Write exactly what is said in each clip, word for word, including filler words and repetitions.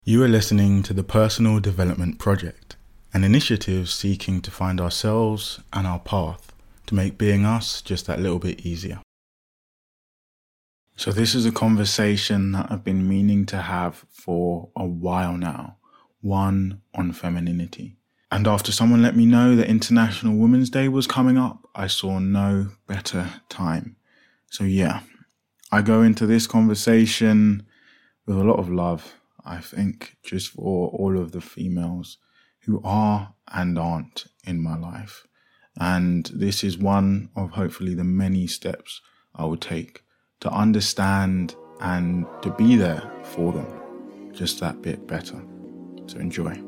You are listening to the Personal Development Project, an initiative seeking to find ourselves and our path to make being us just that little bit easier. So this is a conversation that I've been meaning to have for a while now, one on femininity. And after someone let me know that International Women's Day was coming up, I saw no better time. So yeah, I go into this conversation with a lot of love, I think, just for all of the females who are and aren't in my life. And this is one of hopefully the many steps I will take to understand and to be there for them just that bit better. So enjoy.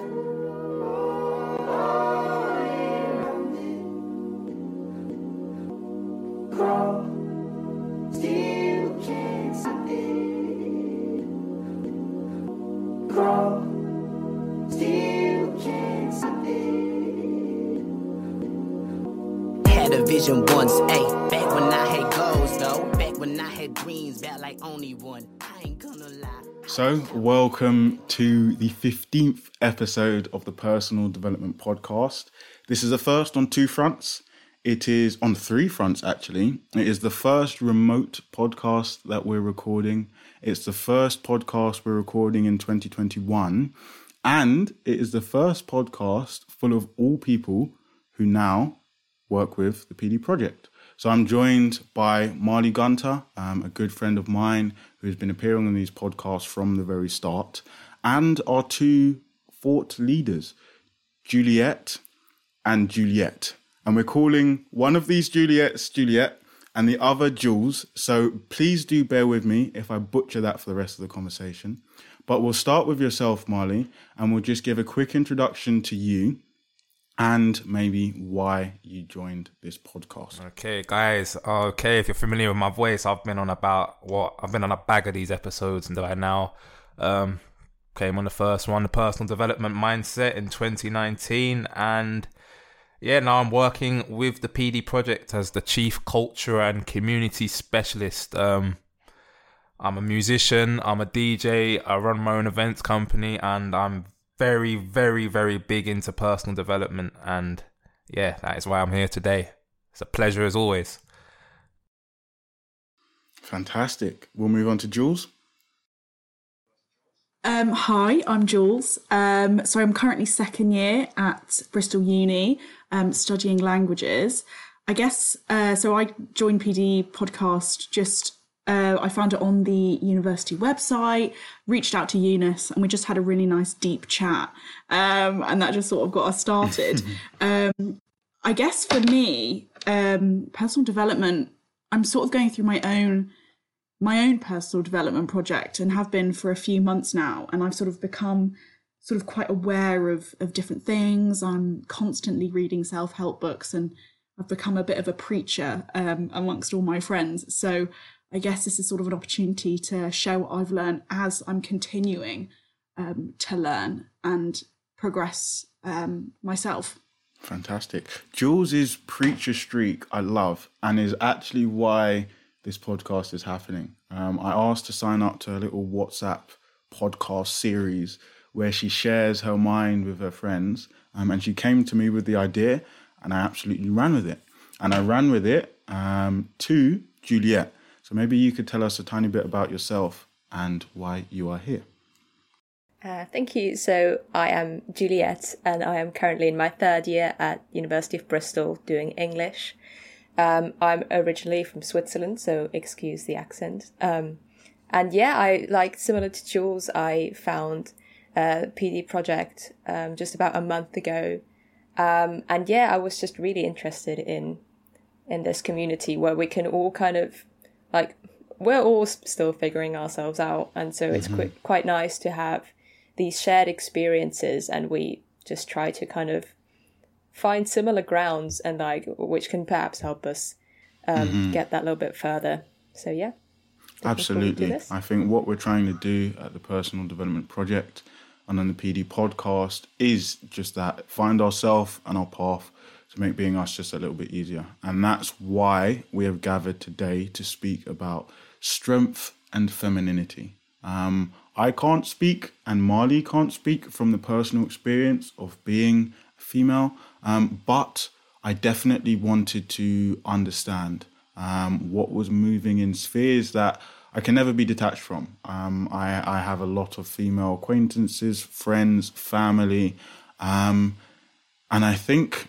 Had a vision once, ayy, back when I had goals though, back when I had dreams, back like only one, I ain't gonna lie. So, welcome to the fifteenth episode of the Personal Development Podcast. This is the first on two fronts. It is on three fronts, actually. It is the first remote podcast that we're recording. It's the first podcast we're recording in twenty twenty-one. And it is the first podcast full of all people who now work with the P D Project. So I'm joined by Marley Gunter, um, a good friend of mine who has been appearing on these podcasts from the very start, and our two thought leaders, Juliet and Juliet. And we're calling one of these Juliets Juliet and the other Jules. So please do bear with me if I butcher that for the rest of the conversation. But we'll start with yourself, Marley, and we'll just give a quick introduction to you and maybe why you joined this podcast. Okay, guys. Okay, if you're familiar with my voice, I've been on about what I've been on a bag of these episodes, and I now um, came on the first one, the personal development mindset in twenty nineteen, and yeah, now I'm working with the P D Project as the chief culture and community specialist. Um, I'm a musician, I'm a D J, I run my own events company, and I'm very, very, very big into personal development. And yeah, that is why I'm here today. It's a pleasure as always. Fantastic. We'll move on to Jules. Um, hi, I'm Jules. Um, so I'm currently second year at Bristol Uni, um, studying languages. I guess, uh, so I joined P D Podcast just Uh, I found it on the university website, reached out to Eunice, and we just had a really nice deep chat. Um, and that just sort of got us started. um, I guess for me, um, personal development, I'm sort of going through my own my own personal development project and have been for a few months now. And I've sort of become sort of quite aware of, of different things. I'm constantly reading self-help books, and I've become a bit of a preacher um, amongst all my friends. So I guess this is sort of an opportunity to share what I've learned as I'm continuing um, to learn and progress um, myself. Fantastic. Jules' preacher streak I love, and is actually why this podcast is happening. Um, I asked to sign up to a little WhatsApp podcast series where she shares her mind with her friends, um, and she came to me with the idea, and I absolutely ran with it. And I ran with it um, to Juliet. So maybe you could tell us a tiny bit about yourself and why you are here. Uh, thank you. So I am Juliet, and I am currently in my third year at University of Bristol doing English. Um, I'm originally from Switzerland, so excuse the accent. Um, and yeah, I like similar to Jules, I found uh, P D Project um, just about a month ago. Um, and yeah, I was just really interested in in this community where we can all kind of like, we're all still figuring ourselves out. And so it's mm-hmm. quite, quite nice to have these shared experiences, and we just try to kind of find similar grounds and like, which can perhaps help us um, mm-hmm. get that little bit further. So yeah. Absolutely. I think what we're trying to do at the Personal Development Project and on the P D Podcast is just that, find ourselves and our path to make being us just a little bit easier. And that's why we have gathered today to speak about strength and femininity. Um, I can't speak and Marley can't speak from the personal experience of being a female, um, but I definitely wanted to understand um, what was moving in spheres that I can never be detached from. Um, I, I have a lot of female acquaintances, friends, family, um, and I think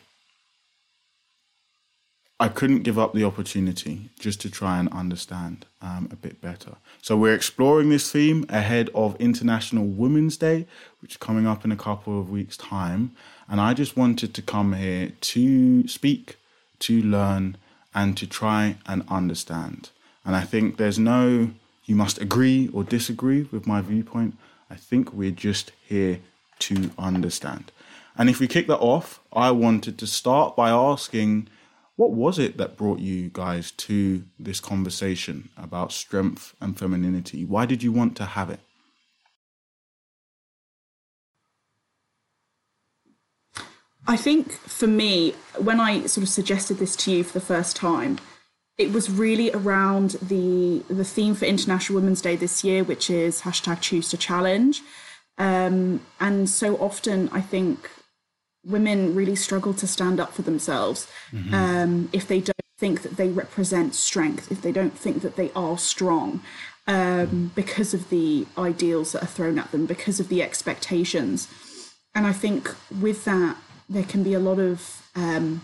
I couldn't give up the opportunity just to try and understand um, a bit better. So we're exploring this theme ahead of International Women's Day, which is coming up in a couple of weeks' time. And I just wanted to come here to speak, to learn, and to try and understand. And I think there's no, you must agree or disagree with my viewpoint. I think we're just here to understand. And if we kick that off, I wanted to start by asking, what was it that brought you guys to this conversation about strength and femininity? Why did you want to have it? I think for me, when I sort of suggested this to you for the first time, it was really around the the theme for International Women's Day this year, which is hashtag choose to challenge. Um, and so often I think women really struggle to stand up for themselves mm-hmm. um, if they don't think that they represent strength, if they don't think that they are strong, um, because of the ideals that are thrown at them, because of the expectations. And I think with that, there can be a lot of um,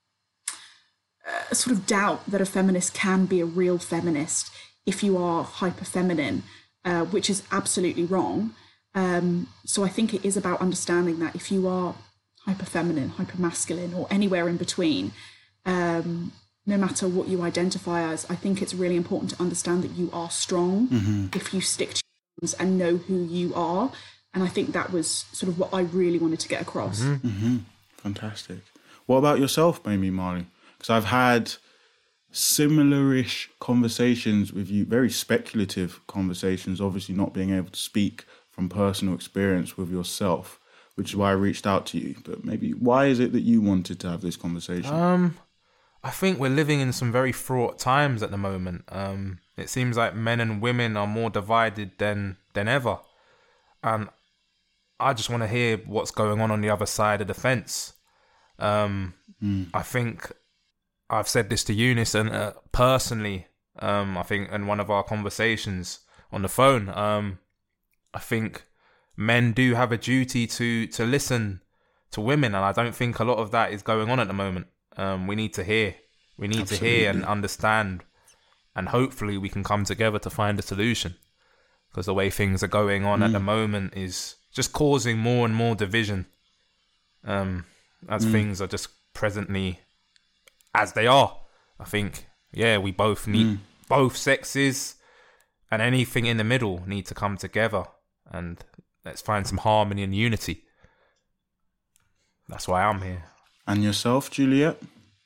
uh, sort of doubt that a feminist can be a real feminist if you are hyper feminine, uh, which is absolutely wrong. Um, so I think it is about understanding that if you are hyper feminine, hyper masculine, or anywhere in between, um, no matter what you identify as, I think it's really important to understand that you are strong mm-hmm. if you stick to your guns and know who you are. And I think that was sort of what I really wanted to get across. Mm-hmm. Mm-hmm. Fantastic. What about yourself, maybe, Marley? Because I've had similar-ish conversations with you, very speculative conversations, obviously not being able to speak from personal experience with yourself, which is why I reached out to you. But maybe why is it that you wanted to have this conversation? Um, I think we're living in some very fraught times at the moment. Um, it seems like men and women are more divided than than ever. And I just want to hear what's going on on the other side of the fence. Um, mm. I think I've said this to Eunice and uh, personally, um, I think in one of our conversations on the phone, um, I think men do have a duty to to listen to women, and I don't think a lot of that is going on at the moment. Um, we need to hear, we need Absolutely. to hear and understand, and hopefully we can come together to find a solution. Because the way things are going on mm. at the moment is just causing more and more division. Um, as mm. things are just presently as they are, I think, yeah, we both need mm. both sexes and anything in the middle need to come together and let's find some harmony and unity. That's why I'm here. And yourself, Juliet?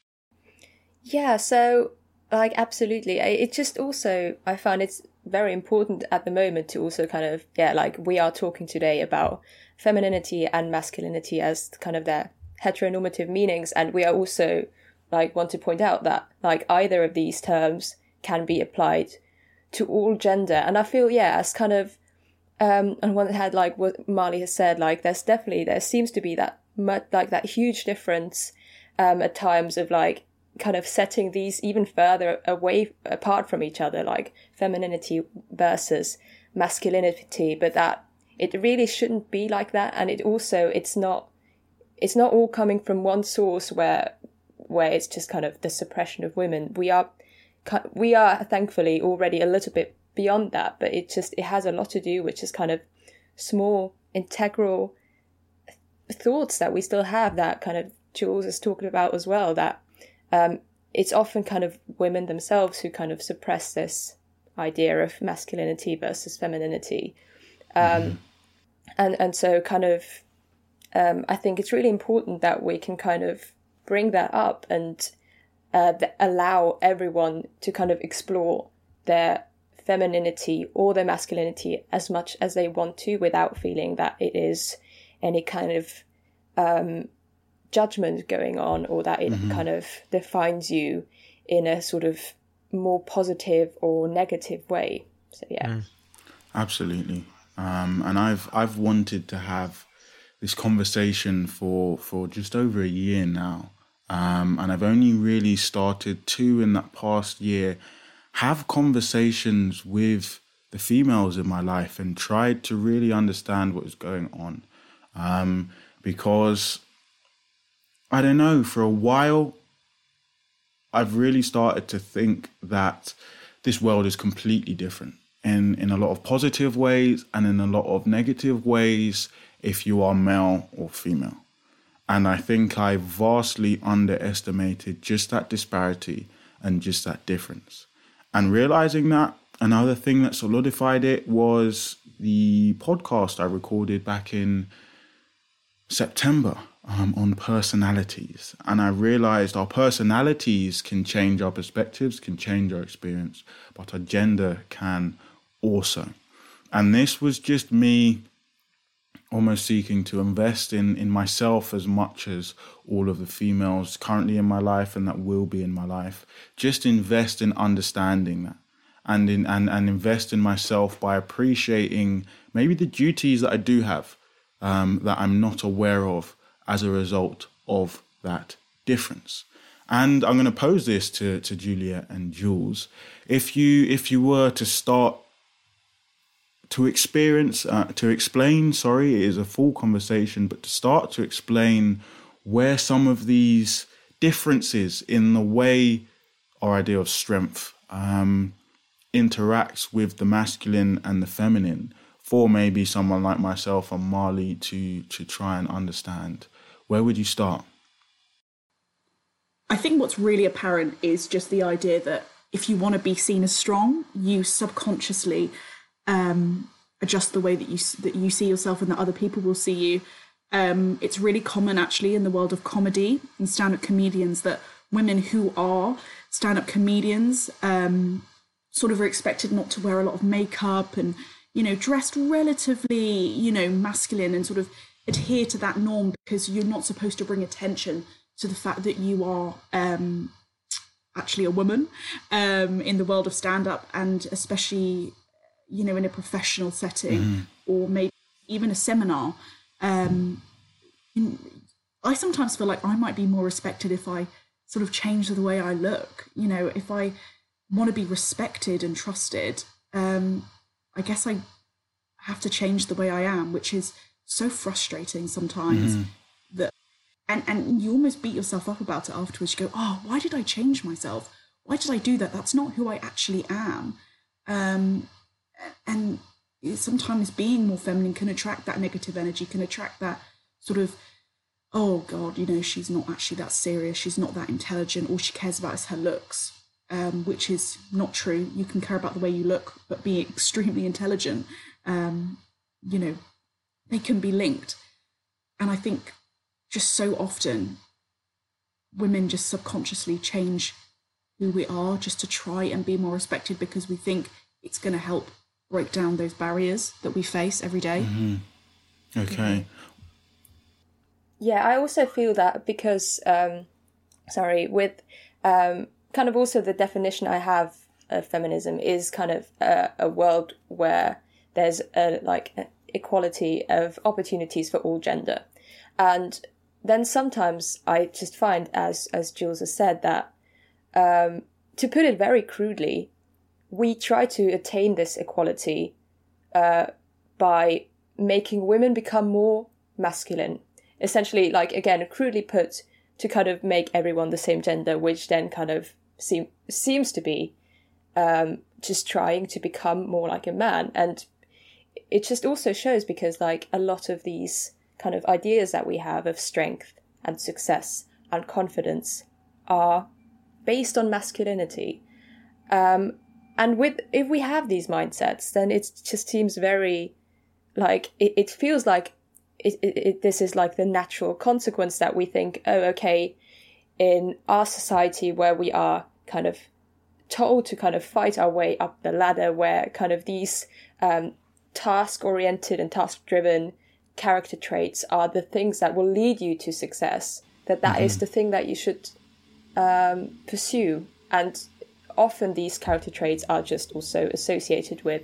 Yeah, so, like, absolutely. It just also, I find it's very important at the moment to also kind of, yeah, like, we are talking today about femininity and masculinity as kind of their heteronormative meanings. And we are also, like, want to point out that, like, either of these terms can be applied to all gender. And I feel, yeah, as kind of, Um, and one had like what Marley has said, like there's definitely, there seems to be that like that huge difference um, at times of like kind of setting these even further away apart from each other, like femininity versus masculinity, but that it really shouldn't be like that. And it also, it's not, it's not all coming from one source where, where it's just kind of the suppression of women. We are, we are thankfully already a little bit beyond that, but it just, it has a lot to do with just kind of small integral thoughts that we still have, that kind of Jules is talking about as well, that um, it's often kind of women themselves who kind of suppress this idea of masculinity versus femininity. Um, mm-hmm. and, and so kind of, um, I think it's really important that we can kind of bring that up and uh, th- allow everyone to kind of explore their femininity or their masculinity as much as they want to, without feeling that it is any kind of um, judgment going on, or that it mm-hmm. kind of defines you in a sort of more positive or negative way. So yeah. Mm. Absolutely. Um, and I've I've wanted to have this conversation for for just over a year now. Um, and I've only really started to, in that past year, have conversations with the females in my life and tried to really understand what was going on. Um, because, I don't know, for a while, I've really started to think that this world is completely different in, in a lot of positive ways and in a lot of negative ways if you are male or female. And I think I vastly underestimated just that disparity and just that difference. And realizing that, another thing that solidified it was the podcast I recorded back in September um, on personalities. And I realized our personalities can change our perspectives, can change our experience, but our gender can also. And this was just me almost seeking to invest in, in myself as much as all of the females currently in my life and that will be in my life. Just invest in understanding that and in and, and invest in myself by appreciating maybe the duties that I do have um, that I'm not aware of as a result of that difference. And I'm going to pose this to, to Juliet and Jules. If you if you were to start to experience, uh, to explain, sorry, it is a full conversation, but to start to explain where some of these differences in the way our idea of strength um, interacts with the masculine and the feminine for maybe someone like myself and Marley to, to try and understand. Where would you start? I think what's really apparent is just the idea that if you want to be seen as strong, you subconsciously Um, adjust the way that you that you see yourself and that other people will see you. Um, it's really common actually in the world of comedy and stand-up comedians that women who are stand-up comedians um, sort of are expected not to wear a lot of makeup and, you know, dressed relatively, you know, masculine and sort of adhere to that norm because you're not supposed to bring attention to the fact that you are um, actually a woman um, in the world of stand-up, and especially, you know, in a professional setting mm. or maybe even a seminar. Um, I sometimes feel like I might be more respected if I sort of change the way I look. You know, if I want to be respected and trusted, um, I guess I have to change the way I am, which is so frustrating sometimes. Mm. That and, and you almost beat yourself up about it afterwards. You go, oh, why did I change myself? Why did I do that? That's not who I actually am. Um, And sometimes being more feminine can attract that negative energy, can attract that sort of, oh God, you know, she's not actually that serious, she's not that intelligent, all she cares about is her looks, um, which is not true. You can care about the way you look, but be extremely intelligent. Um, you know, they can be linked. And I think just so often women just subconsciously change who we are just to try and be more respected because we think it's going to help break down those barriers that we face every day. Mm-hmm. Okay. Yeah, I also feel that because, um, sorry, with um, kind of also the definition I have of feminism is kind of a, a world where there's a, like a equality of opportunities for all gender. And then sometimes I just find, as, as Jules has said, that um, to put it very crudely, we try to attain this equality uh, by making women become more masculine. Essentially, like, again, crudely put, to kind of make everyone the same gender, which then kind of seem, seems to be um, just trying to become more like a man. And it just also shows because, like, a lot of these kind of ideas that we have of strength and success and confidence are based on masculinity. Um, And with if we have these mindsets, then it just seems very, like, it, it feels like it, it, it, this is like the natural consequence that we think, oh, okay, in our society where we are kind of told to kind of fight our way up the ladder, where kind of these um, task-oriented and task-driven character traits are the things that will lead you to success, that that mm-hmm. is the thing that you should um, pursue. And often these character traits are just also associated with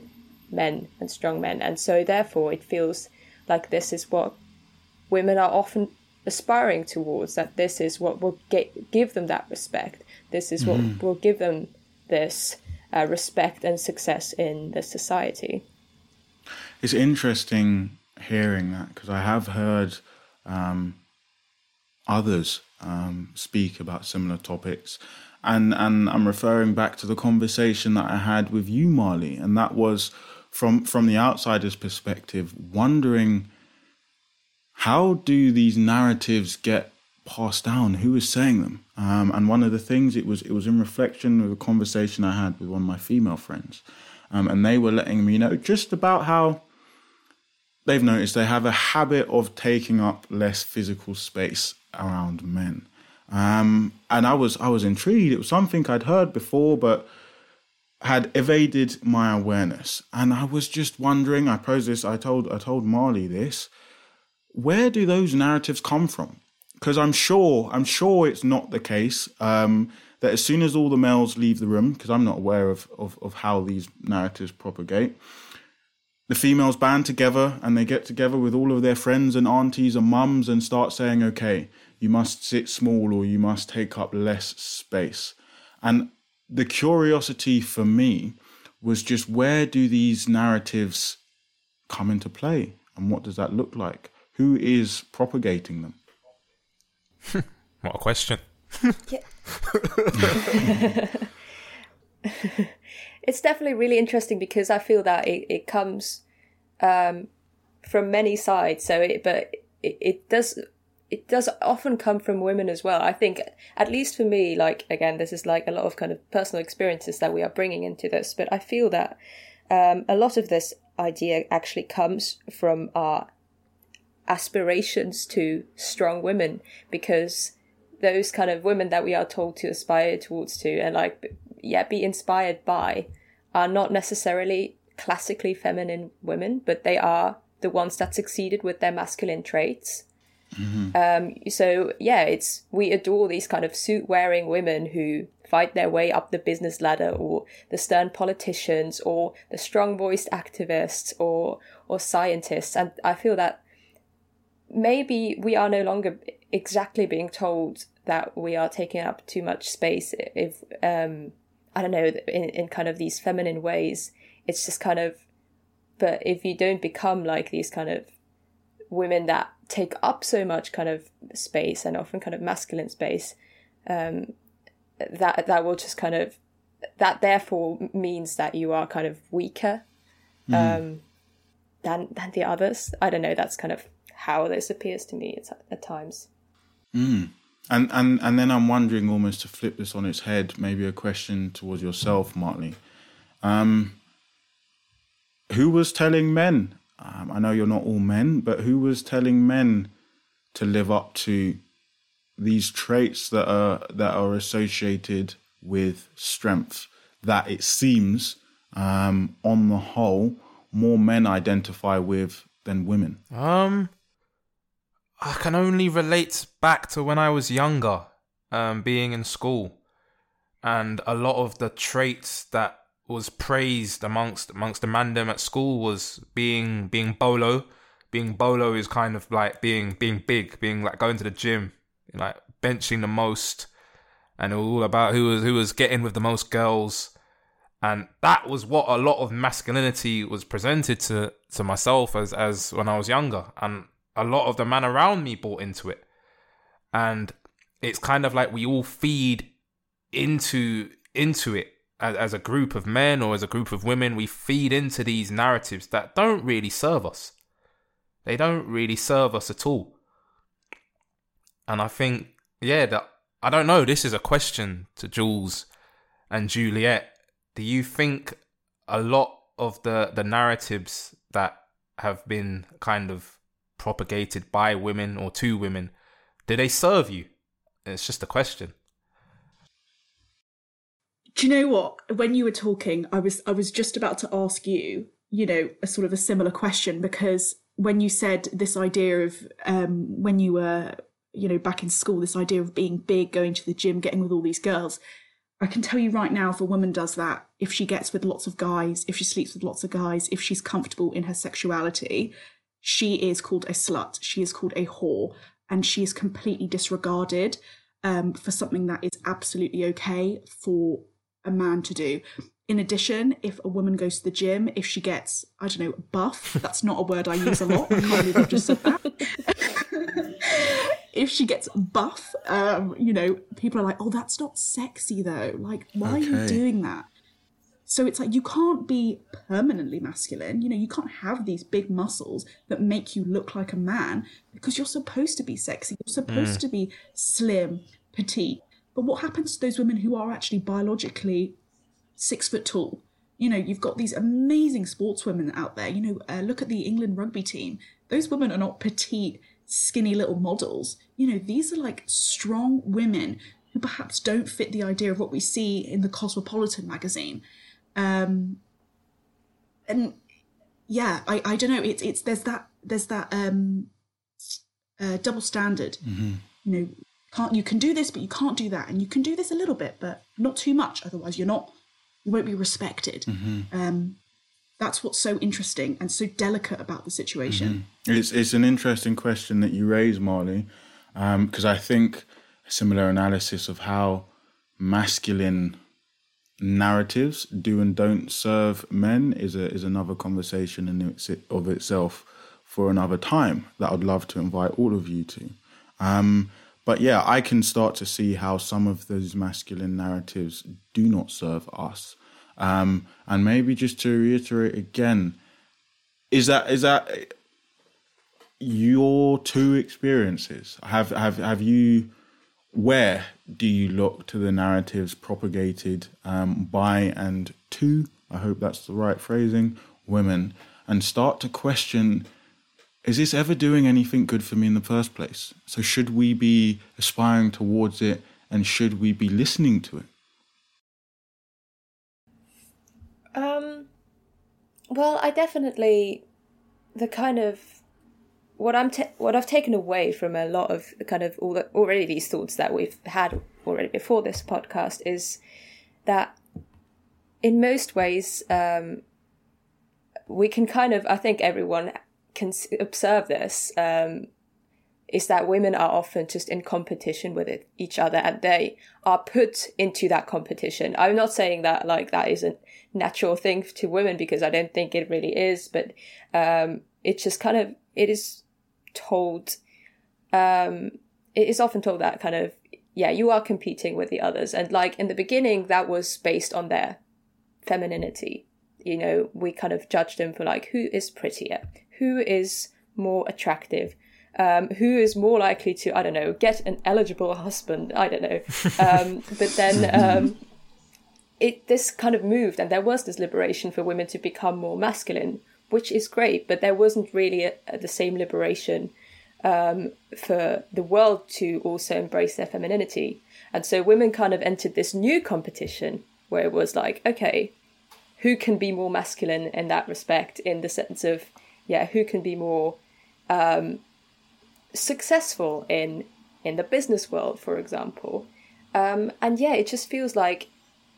men and strong men. And so therefore it feels like this is what women are often aspiring towards, that this is what will get, give them that respect. This is what mm. will give them this uh, respect and success in the society. It's interesting hearing that, because I have heard um, others um, speak about similar topics. And, and I'm referring back to the conversation that I had with you, Marley, and that was from, from the outsider's perspective, wondering, how do these narratives get passed down? Who is saying them? Um, and one of the things, it was it was in reflection of a conversation I had with one of my female friends. Um, and they were letting me know just about how they've noticed they have a habit of taking up less physical space around men. Um, and I was I was intrigued. It was something I'd heard before, but had evaded my awareness. And I was just wondering, I posed this, I told I told Marley this, where do those narratives come from? Because I'm sure, I'm sure it's not the case um, that as soon as all the males leave the room, because I'm not aware of, of, of how these narratives propagate, the females band together and they get together with all of their friends and aunties and mums and start saying, okay, you must sit small or you must take up less space. And the curiosity for me was just, where do these narratives come into play? And what does that look like? Who is propagating them? What a question. It's definitely really interesting, because I feel that it, it comes um, from many sides. So, it, but it, it does it does often come from women as well. I think, at least for me, like, again, this is like a lot of kind of personal experiences that we are bringing into this. But I feel that um, a lot of this idea actually comes from our aspirations to strong women, because those kind of women that we are told to aspire towards to and like yeah be inspired by are not necessarily classically feminine women, but they are the ones that succeeded with their masculine traits. Mm-hmm. Um, so yeah, it's we adore these kind of suit wearing women who fight their way up the business ladder, or the stern politicians, or the strong voiced activists, or or scientists. And I feel that maybe we are no longer exactly being told that we are taking up too much space if, um, I don't know, in, in kind of these feminine ways. It's just kind of, but if you don't become like these kind of women that take up so much kind of space, and often kind of masculine space, um, that that will just kind of, that therefore means that you are kind of weaker um, mm. than than the others. I don't know, that's kind of how this appears to me at, at times. Mm. And, and and then I'm wondering, almost to flip this on its head, maybe a question towards yourself, Martley. Um, who was telling men, um, I know you're not all men, but who was telling men to live up to these traits that are that are associated with strength, that it seems, um, on the whole, more men identify with than women? Um, I can only relate back to when I was younger, um, being in school, and a lot of the traits that was praised amongst amongst the mandem at school was being being bolo. Being bolo is kind of like being being big, being like going to the gym, like benching the most, and it was all about who was who was getting with the most girls. And that was what a lot of masculinity was presented to, to myself as, as when I was younger. And a lot of the men around me bought into it. And it's kind of like we all feed into into it as, as a group of men or as a group of women. We feed into these narratives that don't really serve us. They don't really serve us at all. And I think, yeah, that I don't know. This is a question to Jules and Juliet. Do you think a lot of the, the narratives that have been kind of propagated by women or to women, do they serve you? It's just a question. Do you know what? When you were talking, I was I was just about to ask you, you know, a sort of a similar question, because when you said this idea of um, when you were, you know, back in school, this idea of being big, going to the gym, getting with all these girls, I can tell you right now, if a woman does that, if she gets with lots of guys, if she sleeps with lots of guys, if she's comfortable in her sexuality, she is called a slut. She is called a whore, and she is completely disregarded um, for something that is absolutely okay for a man to do. In addition, if a woman goes to the gym, if she gets, I don't know, buff, that's not a word I use a lot. I can't believe I've just said that. If she gets buff, um, you know, people are like, oh, that's not sexy though. Like, why okay. are you doing that? So it's like, you can't be permanently masculine. You know, you can't have these big muscles that make you look like a man, because you're supposed to be sexy. You're supposed mm. to be slim, petite. But what happens to those women who are actually biologically six foot tall? You know, you've got these amazing sportswomen out there. You know, uh, look at the England rugby team. Those women are not petite, skinny little models. You know, these are like strong women who perhaps don't fit the idea of what we see in the Cosmopolitan magazine. Um, and yeah, I, I don't know. It's it's there's that there's that um, uh, double standard. Mm-hmm. You know, can't you can do this, but you can't do that, and you can do this a little bit, but not too much. Otherwise, you're not you won't be respected. Mm-hmm. Um, that's what's so interesting and so delicate about the situation. Mm-hmm. It's it's an interesting question that you raise, Marley, because um, I think a similar analysis of how masculine narratives do and don't serve men is a is another conversation in its, of itself for another time that I'd love to invite all of you to. Um, but yeah, I can start to see how some of those masculine narratives do not serve us. Um, and maybe just to reiterate again, is that is that your two experiences? Have have have you? Where do you look to the narratives propagated um, by and to, I hope that's the right phrasing, women, and start to question, is this ever doing anything good for me in the first place? So should we be aspiring towards it, and should we be listening to it? Um, well, I definitely, the kind of, What I'm ta- what I've taken away from a lot of the kind of all the, already these thoughts that we've had already before this podcast is that in most ways um, we can kind of, I think everyone can observe this, um, is that women are often just in competition with it, each other, and they are put into that competition. I'm not saying that like that is a natural thing to women, because I don't think it really is, but um, it's just kind of, it is told, um, it is often told that kind of, yeah, you are competing with the others. And like in the beginning, that was based on their femininity. You know, we kind of judged them for like, who is prettier? Who is more attractive? Um, who is more likely to, I don't know, get an eligible husband? I don't know. Um, but then um, it this kind of moved, and there was this liberation for women to become more masculine, which is great, but there wasn't really a, a, the same liberation um, for the world to also embrace their femininity. And so women kind of entered this new competition where it was like, okay, who can be more masculine in that respect, in the sense of, yeah, who can be more um, successful in in the business world, for example. Um, and yeah, it just feels like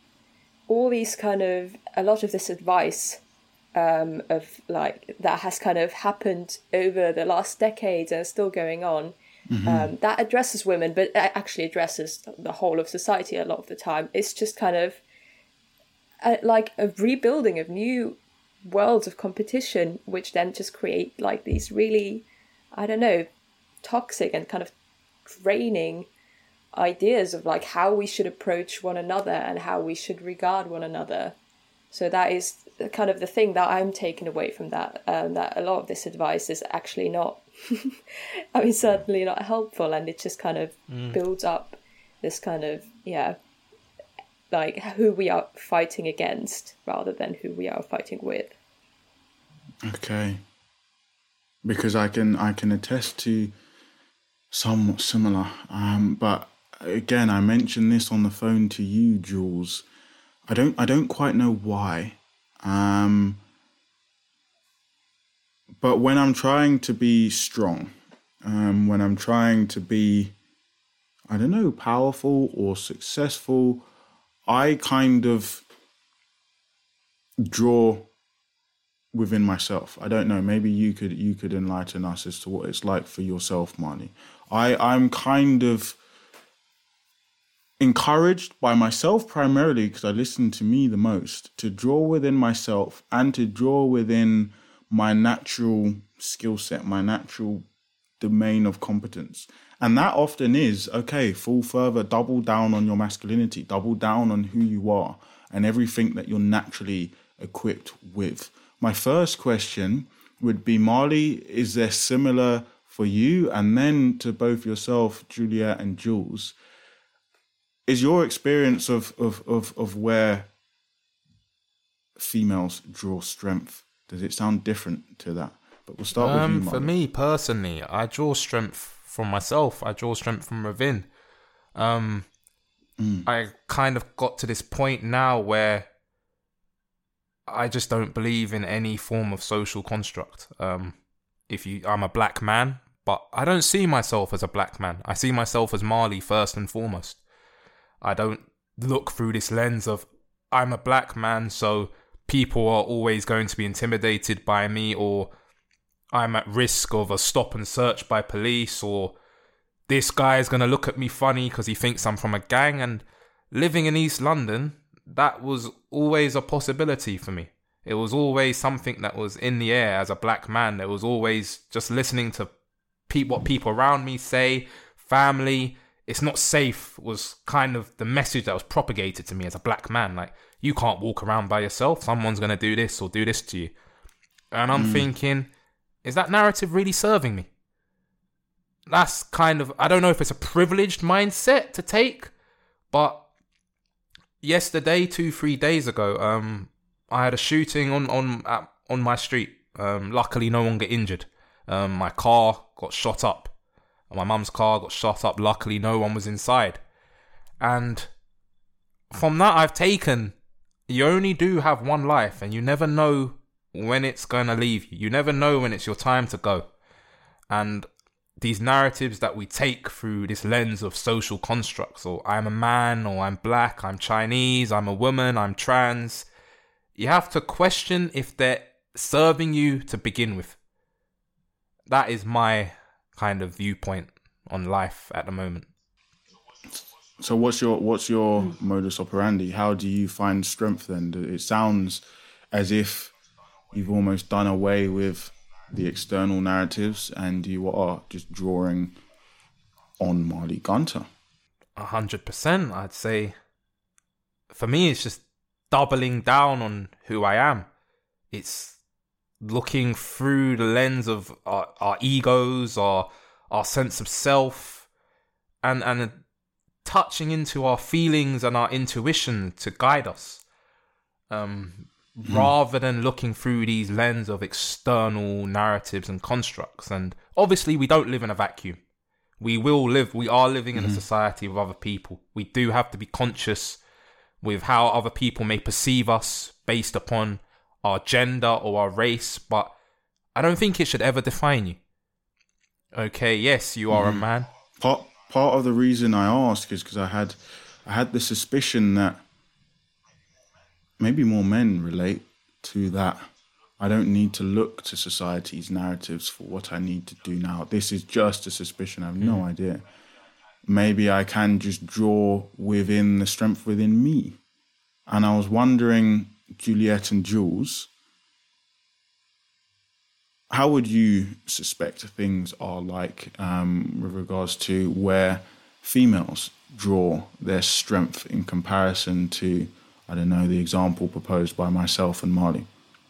all these kind of, a lot of this advice Um, of like that has kind of happened over the last decades and is still going on, mm-hmm. um, that addresses women, but actually addresses the whole of society a lot of the time. It's just kind of a, like a rebuilding of new worlds of competition, which then just create like these really, I don't know, toxic and kind of draining ideas of like how we should approach one another and how we should regard one another. So that is kind of the thing that I'm taking away from that, um, that a lot of this advice is actually not, I mean, certainly not helpful, and it just kind of mm. builds up this kind of, yeah, like who we are fighting against rather than who we are fighting with. Okay. Because I can I can attest to somewhat similar, um, but again, I mentioned this on the phone to you, Jules. I don't I don't quite know why. Um, but when I'm trying to be strong, um, when I'm trying to be, I don't know, powerful or successful, I kind of draw within myself. I don't know. Maybe you could you could enlighten us as to what it's like for yourself, Marley. I I'm kind of encouraged by myself primarily, because I listen to me the most, to draw within myself and to draw within my natural skill set, my natural domain of competence. And that often is, okay, fall further, double down on your masculinity, double down on who you are and everything that you're naturally equipped with. My first question would be, Marley, is there similar for you? And then to both yourself, Juliet and Jules, is your experience of, of, of, of where females draw strength, does it sound different to that? But we'll start um, with you, Marley. For me personally, I draw strength from myself. I draw strength from within. Um, mm. I kind of got to this point now where I just don't believe in any form of social construct. Um, if you, I'm a black man, but I don't see myself as a black man. I see myself as Marley first and foremost. I don't look through this lens of I'm a black man, so people are always going to be intimidated by me, or I'm at risk of a stop and search by police, or this guy is going to look at me funny because he thinks I'm from a gang. And living in East London, that was always a possibility for me. It was always something that was in the air as a black man. It was always just listening to pe- what people around me say, family. It's not safe was kind of the message that was propagated to me as a black man. Like, you can't walk around by yourself. Someone's going to do this or do this to you. And I'm mm. thinking, is that narrative really serving me? That's kind of, I don't know if it's a privileged mindset to take, but yesterday, two, three days ago, um, I had a shooting on on at, on my street. Um, luckily, no one got injured. Um, my car got shot up. My mum's car got shot up. Luckily, no one was inside. And from that, I've taken, you only do have one life, and you never know when it's going to leave you. You never know when it's your time to go. And these narratives that we take through this lens of social constructs, or I'm a man, or I'm black, I'm Chinese, I'm a woman, I'm trans, you have to question if they're serving you to begin with. That is my kind of viewpoint on life at the moment. So what's your what's your modus operandi? How do you find strength then? It sounds as if you've almost done away with the external narratives and you are just drawing on Marley Gunter. A hundred percent, I'd say. For me, it's just doubling down on who I am. It's looking through the lens of our, our egos, our our sense of self, and and touching into our feelings and our intuition to guide us. Um, mm. Rather than looking through these lens of external narratives and constructs. And obviously we don't live in a vacuum. We will live, we are living in mm. a society with other people. We do have to be conscious with how other people may perceive us based upon our gender or our race, but I don't think it should ever define you. Okay, yes, you are mm. a man. Part part of the reason I ask is because I had I had the suspicion that maybe more men relate to that. I don't need to look to society's narratives for what I need to do now. This is just a suspicion. I have no mm. idea. Maybe I can just draw within the strength within me. And I was wondering, Juliet and Jules, how would you suspect things are like um, with regards to where females draw their strength in comparison to, I don't know, the example proposed by myself and Marley?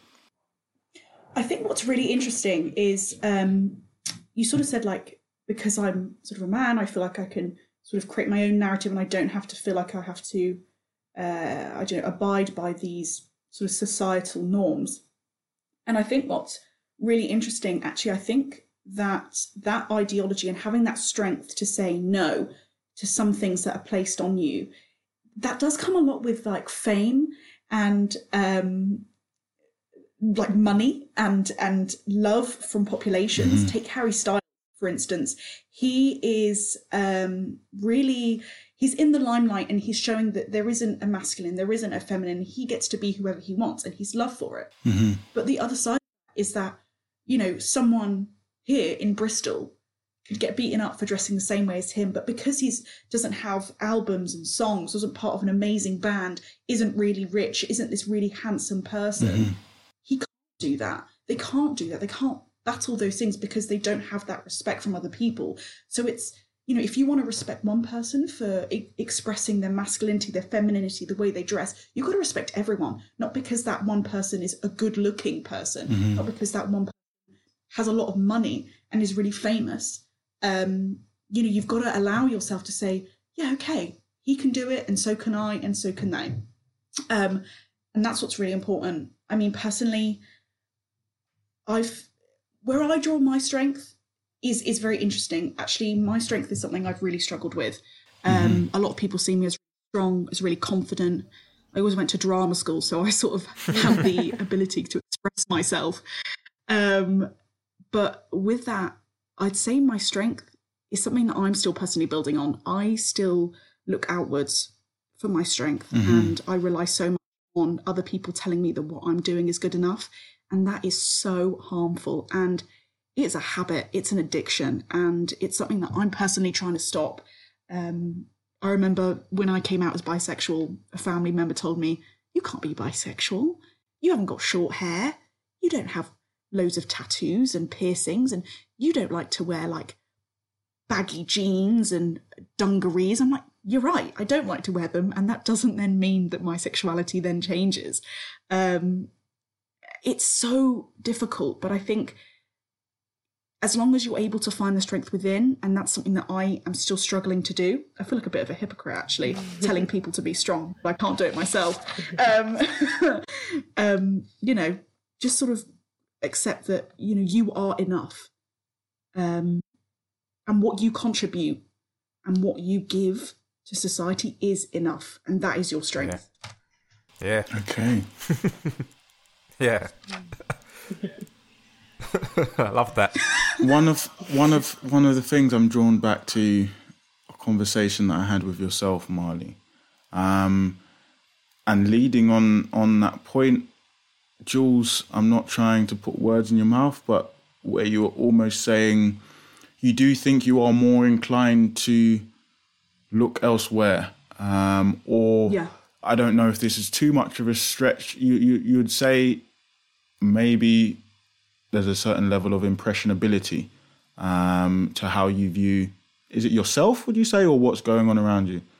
I think what's really interesting is um, you sort of said, like, because I'm sort of a man, I feel like I can sort of create my own narrative and I don't have to feel like I have to, uh, I don't know, abide by these sort of societal norms. And I think what's really interesting, actually, I think that that ideology and having that strength to say no to some things that are placed on you, that does come a lot with like fame and um, like money and and love from populations. Mm-hmm. Take Harry Styles, for instance. He is um, really, he's in the limelight and he's showing that there isn't a masculine, there isn't a feminine. He gets to be whoever he wants and he's loved for it. Mm-hmm. But the other side is that, you know, someone here in Bristol could get beaten up for dressing the same way as him, but because he's doesn't have albums and songs, wasn't part of an amazing band, isn't really rich, isn't this really handsome person, Mm-hmm. he can't do that. They can't do that. They can't battle those things because they don't have that respect from other people. So it's, you know, if you want to respect one person for I- expressing their masculinity, their femininity, the way they dress, you've got to respect everyone, not because that one person is a good-looking person, Mm-hmm. not because that one person has a lot of money and is really famous. Um, you know, you've got to allow yourself to say, yeah, okay, he can do it, and so can I, and so can they. Um, and that's what's really important. I mean, personally, I've where I draw my strength is is very interesting. Actually, my strength is something I've really struggled with. Um, Mm-hmm. A lot of people see me as strong, as really confident. I always went to drama school, so I sort of have the ability to express myself. Um, but with that, I'd say my strength is something that I'm still personally building on. I still look outwards for my strength, Mm-hmm. and I rely so much on other people telling me that what I'm doing is good enough. And that is so harmful. And it's a habit, it's an addiction, and it's something that I'm personally trying to stop. Um, I remember when I came out as bisexual, a family member told me, you can't be bisexual. You haven't got short hair. You don't have loads of tattoos and piercings, and you don't like to wear like baggy jeans and dungarees. I'm like, you're right, I don't like to wear them, and that doesn't then mean that my sexuality then changes. Um, it's so difficult, but I think as long as you're able to find the strength within, and that's something that I am still struggling to do. I feel like a bit of a hypocrite, actually, telling people to be strong, but I can't do it myself. Um, um, you know, just sort of accept that, you know, you are enough. Um, and what you contribute and what you give to society is enough. And that is your strength. Yeah. Okay. Yeah. I love that. one of one of one of the things I'm drawn back to a conversation that I had with yourself, Marley, um, and leading on on that point, Jules. I'm not trying to put words in your mouth, but where you were almost saying you do think you are more inclined to look elsewhere, um, or Yeah. I don't know if this is too much of a stretch. You you you would say maybe there's a certain level of impressionability um, to how you view, is it yourself, would you say, or what's going on around you?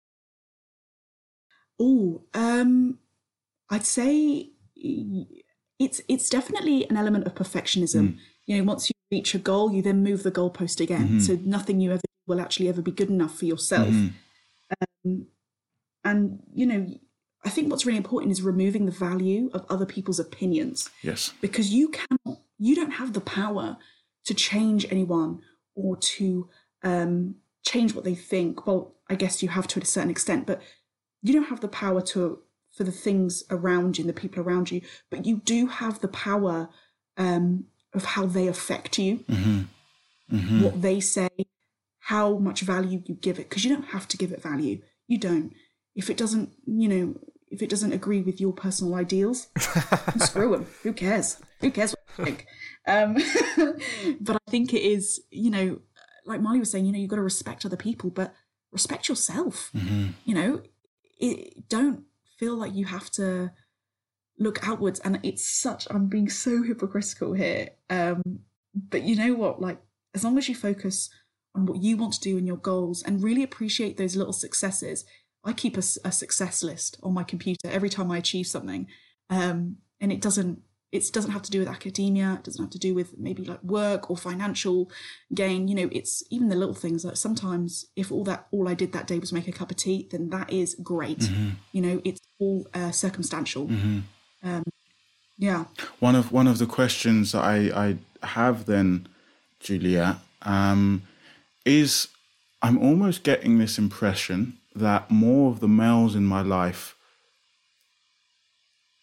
Oh, um, I'd say it's it's definitely an element of perfectionism. Mm. You know, once you reach a goal, you then move the goalpost again. Mm-hmm. So nothing you ever do will actually ever be good enough for yourself. Mm-hmm. Um, and, you know, I think what's really important is removing the value of other people's opinions. Yes. Because you cannot, you don't have the power to change anyone or to um, change what they think. Well, I guess you have to a certain extent, but you don't have the power to for the things around you and the people around you, but you do have the power um, of how they affect you, Mm-hmm. Mm-hmm. what they say, how much value you give it, because you don't have to give it value. You don't. If it doesn't, you know, if it doesn't agree with your personal ideals, screw them. Who cares? Who cares what you think? Um, but I think it is, you know, like Marley was saying, you know, you've got to respect other people, but respect yourself. Mm-hmm. You know, it, don't feel like you have to look outwards. And it's such, I'm being so hypocritical here. Um, but you know what, like, as long as you focus on what you want to do and your goals and really appreciate those little successes. I keep a, a success list on my computer every time I achieve something. Um, and it doesn't, it doesn't have to do with academia. It doesn't have to do with maybe like work or financial gain. You know, it's even the little things that sometimes if all that, all I did that day was make a cup of tea, then that is great. Mm-hmm. You know, it's all uh, circumstantial. Mm-hmm. Um, yeah. One of one of the questions that I, I have then, Juliet, um, is I'm almost getting this impression that more of the males in my life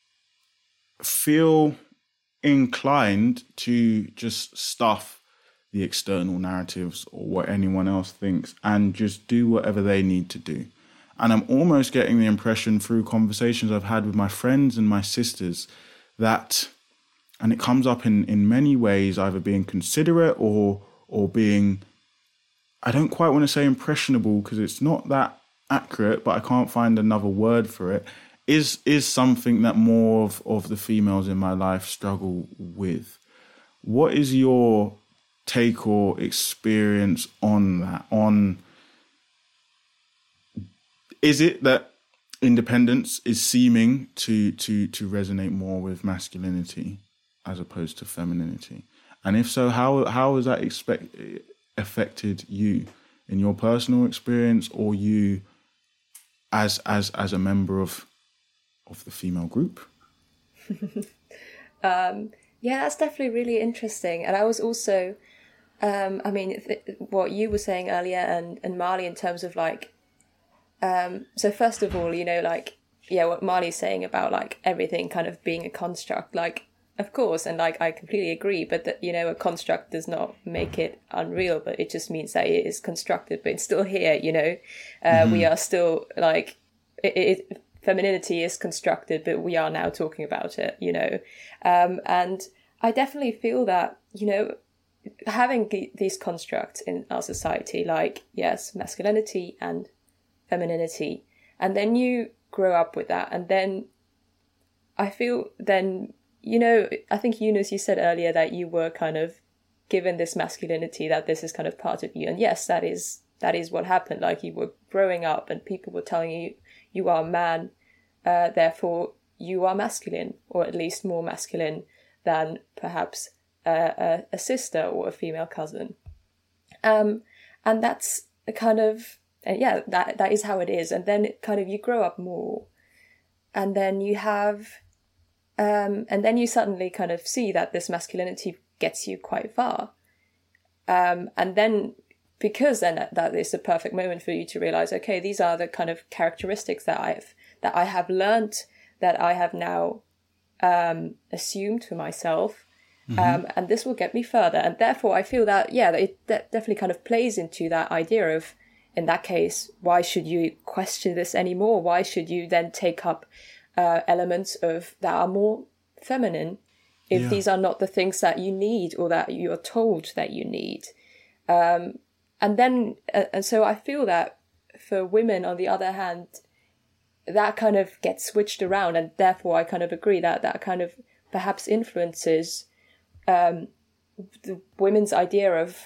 feel inclined to just stuff the external narratives or what anyone else thinks, and just do whatever they need to do. And I'm almost getting the impression through conversations I've had with my friends and my sisters that, and it comes up in, in many ways, either being considerate or or being, I don't quite want to say impressionable because it's not that accurate, but I can't find another word for it, is is something that more of, of the females in my life struggle with. What is your take or experience on that? On Is it that independence is seeming to, to, to resonate more with masculinity as opposed to femininity? And if so, how how has that expect, affected you in your personal experience, or you as as as a member of of the female group? um, yeah, that's definitely really interesting. And I was also, um, I mean, th- what you were saying earlier, and and Marley, in terms of like. Um, so first of all, you know, like, yeah, what Marley's saying about like everything kind of being a construct, like, of course, and like I completely agree, but that, you know, a construct does not make it unreal, but it just means that it is constructed, but it's still here, you know. Uh, mm-hmm. We are still like, it, it, femininity is constructed, but we are now talking about it, you know. Um, and I definitely feel that, you know, having the, these constructs in our society, like, yes, masculinity and femininity, and then you grow up with that, and then I feel then, you know, I think, Yunus, you said earlier that you were kind of given this masculinity, that this is kind of part of you, and yes, that is that is what happened. Like, you were growing up and people were telling you you are a man, uh, therefore you are masculine, or at least more masculine than perhaps uh, a, a sister or a female cousin, um, and that's a kind of And yeah, that that is how it is. And then it kind of, you grow up more, and then you have, um, and then you suddenly kind of see that this masculinity gets you quite far. Um, and then, because then that, that is the perfect moment for you to realize, okay, these are the kind of characteristics that I've, that I have learnt, that I have now um, assumed for myself. Mm-hmm. Um, and this will get me further. And therefore I feel that, yeah, it that definitely kind of plays into that idea of, in that case, why should you question this anymore? Why should you then take up uh, elements of that are more feminine if yeah. these are not the things that you need, or that you are told that you need? Um, and then, uh, and so I feel that for women, on the other hand, that kind of gets switched around, and therefore I kind of agree that that kind of perhaps influences um, the women's idea of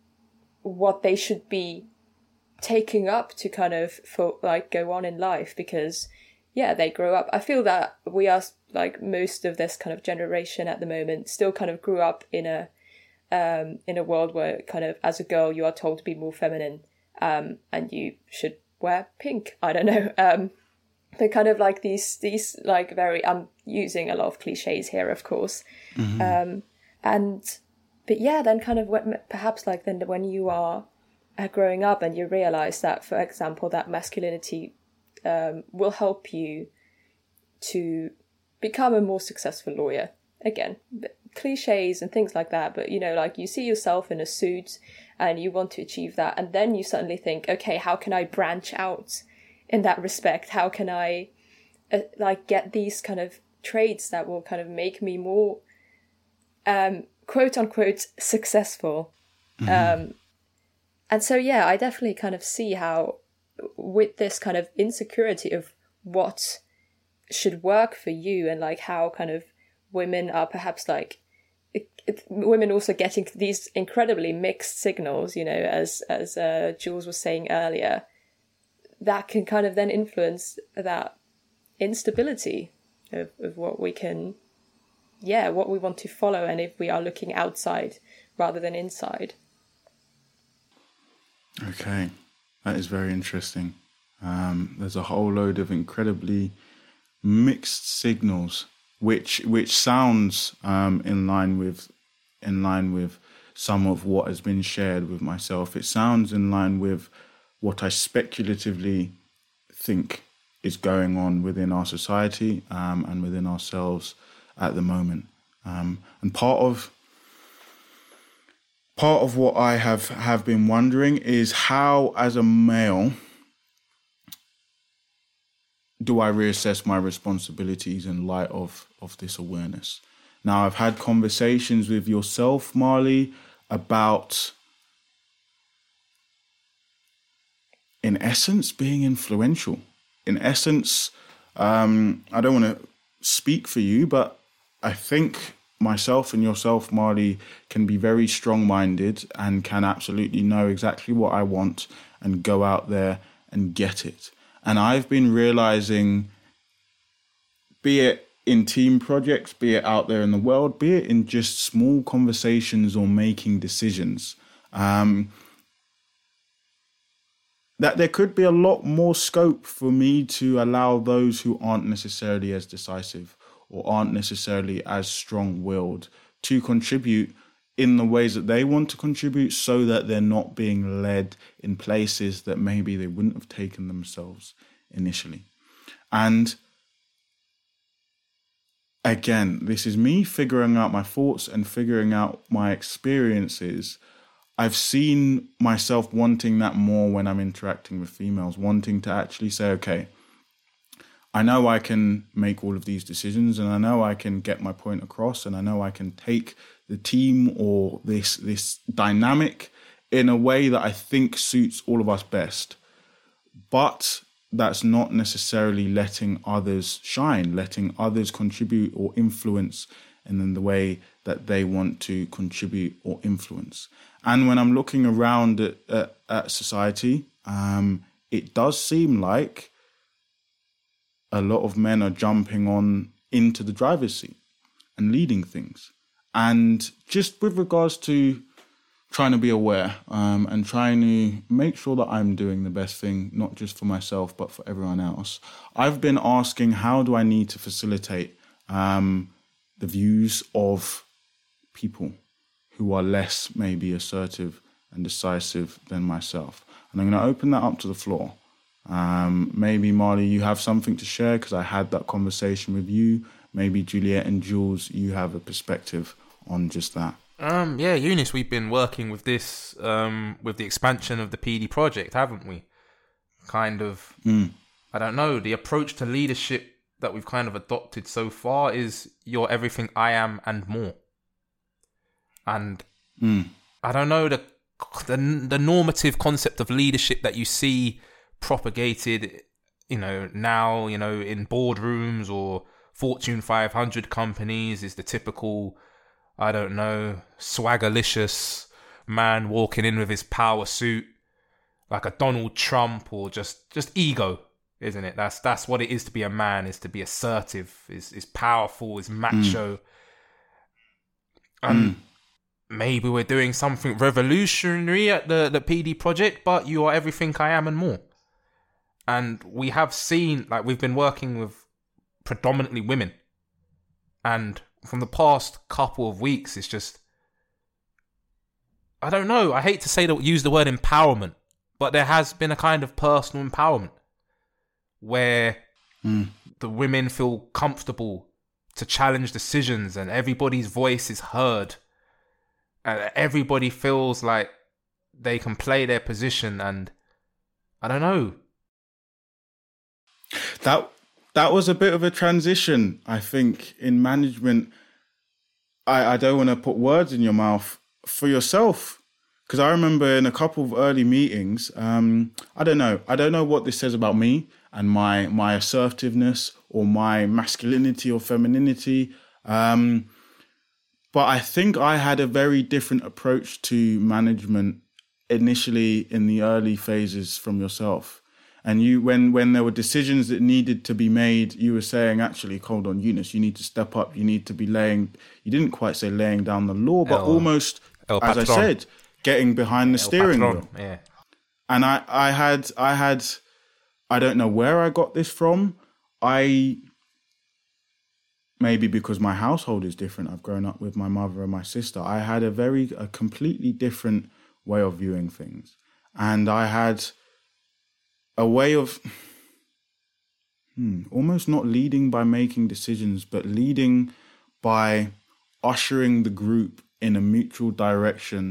what they should be taking up to kind of for like go on in life, because yeah, they grow up. I feel that we are, like, most of this kind of generation at the moment still kind of grew up in a um in a world where kind of, as a girl, you are told to be more feminine, um and you should wear pink, I don't know, um but kind of like these these like very, I'm using a lot of cliches here, of course, mm-hmm. um and but yeah, then kind of perhaps like then when you are growing up and you realize that, for example, that masculinity um, will help you to become a more successful lawyer. Again, cliches and things like that, but, you know, like, you see yourself in a suit and you want to achieve that, and then you suddenly think, okay, how can I branch out in that respect? How can I uh, like get these kind of traits that will kind of make me more um, quote unquote successful? Mm-hmm. Um, And so, yeah, I definitely kind of see how, with this kind of insecurity of what should work for you, and like how kind of women are perhaps like, it, it, women also getting these incredibly mixed signals, you know, as, as uh, Jules was saying earlier, that can kind of then influence that instability of, of what we can, yeah, what we want to follow, and if we are looking outside rather than inside. Okay, that is very interesting. Um, there's a whole load of incredibly mixed signals, which which sounds um, in line with in line with some of what has been shared with myself. It sounds in line with what I speculatively think is going on within our society um, and within ourselves at the moment. Um, and part of part of what I have, have been wondering is how, as a male, do I reassess my responsibilities in light of, of this awareness? Now, I've had conversations with yourself, Marley, about, in essence, being influential. In essence, um, I don't want to speak for you, but I think myself and yourself, Marley, can be very strong-minded and can absolutely know exactly what I want and go out there and get it. And I've been realizing, be it in team projects, be it out there in the world, be it in just small conversations or making decisions, um, that there could be a lot more scope for me to allow those who aren't necessarily as decisive or aren't necessarily as strong-willed to contribute in the ways that they want to contribute, so that they're not being led in places that maybe they wouldn't have taken themselves initially. And again, this is me figuring out my thoughts and figuring out my experiences. I've seen myself wanting that more when I'm interacting with females, wanting to actually say, okay, I know I can make all of these decisions, and I know I can get my point across, and I know I can take the team or this this dynamic in a way that I think suits all of us best. But that's not necessarily letting others shine, letting others contribute or influence in the way that they want to contribute or influence. And when I'm looking around at, at, at society, um, it does seem like a lot of men are jumping on into the driver's seat and leading things. And just with regards to trying to be aware um, and trying to make sure that I'm doing the best thing, not just for myself, but for everyone else, I've been asking, how do I need to facilitate um, the views of people who are less maybe assertive and decisive than myself? And I'm going to open that up to the floor. Um, maybe, Marley, you have something to share because I had that conversation with you. Maybe Juliet and Jules, you have a perspective on just that. Um, yeah, Eunice, we've been working with this, um, with the expansion of the P D project, haven't we? Kind of, mm. I don't know, the approach to leadership that we've kind of adopted so far is you're everything I am and more. And mm. I don't know, the, the the normative concept of leadership that you see propagated, you know, now, you know, in boardrooms or Fortune five hundred companies is the typical, I don't know, swaggerlicious man walking in with his power suit, like a Donald Trump, or just, just ego, isn't it? That's that's what it is to be a man, is to be assertive, is is powerful, is macho. Mm. And mm. maybe we're doing something revolutionary at the, the P D project, but you are everything I am and more. And we have seen, like, we've been working with predominantly women. And from the past couple of weeks, it's just, I don't know, I hate to say that, use the word empowerment, but there has been a kind of personal empowerment where mm. the women feel comfortable to challenge decisions and everybody's voice is heard. And everybody feels like they can play their position, and I don't know. That that was a bit of a transition, I think, in management. I, I don't want to put words in your mouth for yourself, because I remember in a couple of early meetings, um, I don't know, I don't know what this says about me and my my assertiveness or my masculinity or femininity. Um, but I think I had a very different approach to management initially in the early phases from yourself. And you, when, when there were decisions that needed to be made, you were saying, actually, hold on, Eunice, you need to step up. You need to be laying, you didn't quite say laying down the law, but El, almost, El as I said, getting behind the El steering patron. wheel. Yeah. And I, I had, I had, I don't know where I got this from. I, maybe because my household is different. I've grown up with my mother and my sister. I had a very, a completely different way of viewing things. And I had a way of hmm, almost not leading by making decisions, but leading by ushering the group in a mutual direction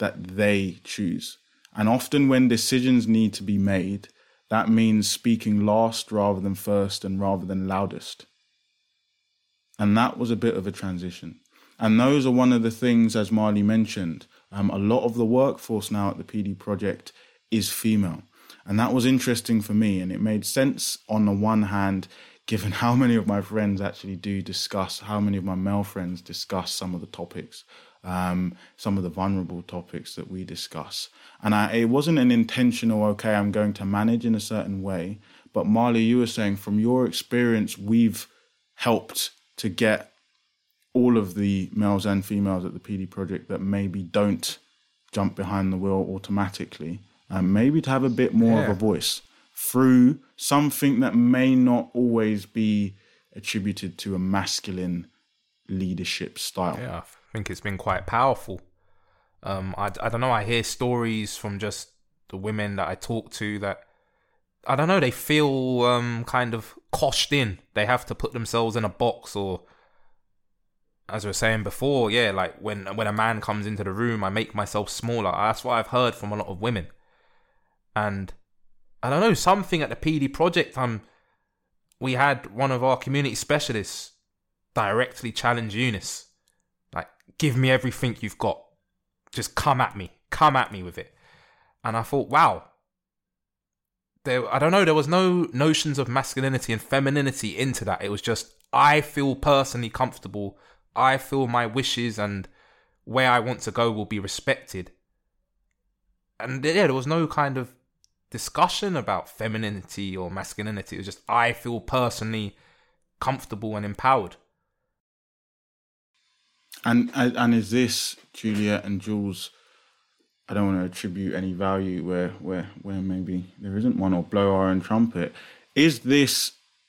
that they choose. And often when decisions need to be made, that means speaking last rather than first and rather than loudest. And that was a bit of a transition. And those are one of the things, as Marley mentioned, um, a lot of the workforce now at the P D Project is female. And that was interesting for me. And it made sense on the one hand, given how many of my friends actually do discuss, how many of my male friends discuss some of the topics, um, some of the vulnerable topics that we discuss. And I, it wasn't an intentional, okay, I'm going to manage in a certain way. But Marley, you were saying from your experience, we've helped to get all of the males and females at the P D Project that maybe don't jump behind the wheel automatically, and maybe to have a bit more yeah. of a voice through something that may not always be attributed to a masculine leadership style. Yeah, I think it's been quite powerful. Um, I, I don't know, I hear stories from just the women that I talk to that, I don't know, they feel um, kind of coshed in. They have to put themselves in a box, or as we were saying before, yeah, like when when a man comes into the room, I make myself smaller. That's what I've heard from a lot of women. And I don't know, something at the P D Project, um, we had one of our community specialists directly challenge Eunice. Like, give me everything you've got. Just come at me. Come at me with it. And I thought, wow. There, I don't know, there was no notions of masculinity and femininity into that. It was just, I feel personally comfortable. I feel my wishes and where I want to go will be respected. And yeah, there was no kind of discussion about femininity or masculinity. It was just, I feel personally comfortable and empowered. And and is this, Juliet and Jules, I don't want to attribute any value where where where maybe there isn't one, or blow our own trumpet. Is this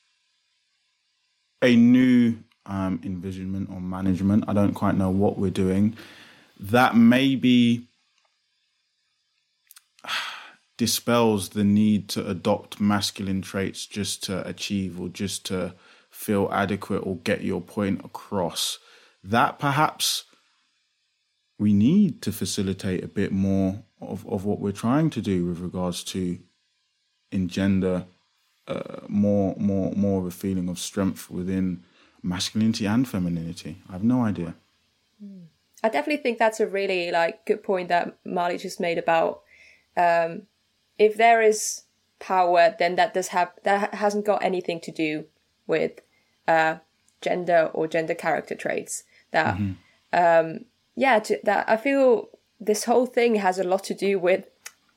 a new um, envisionment or management? I don't quite know what we're doing. That maybe dispels the need to adopt masculine traits just to achieve or just to feel adequate or get your point across. That perhaps we need to facilitate a bit more of, of what we're trying to do with regards to engender uh, more more more of a feeling of strength within masculinity and femininity. I have no idea. I definitely think that's a really like good point that Marley just made about um, if there is power, then that does have that hasn't got anything to do with uh, gender or gender character traits. That mm-hmm. um, yeah, to, that I feel this whole thing has a lot to do with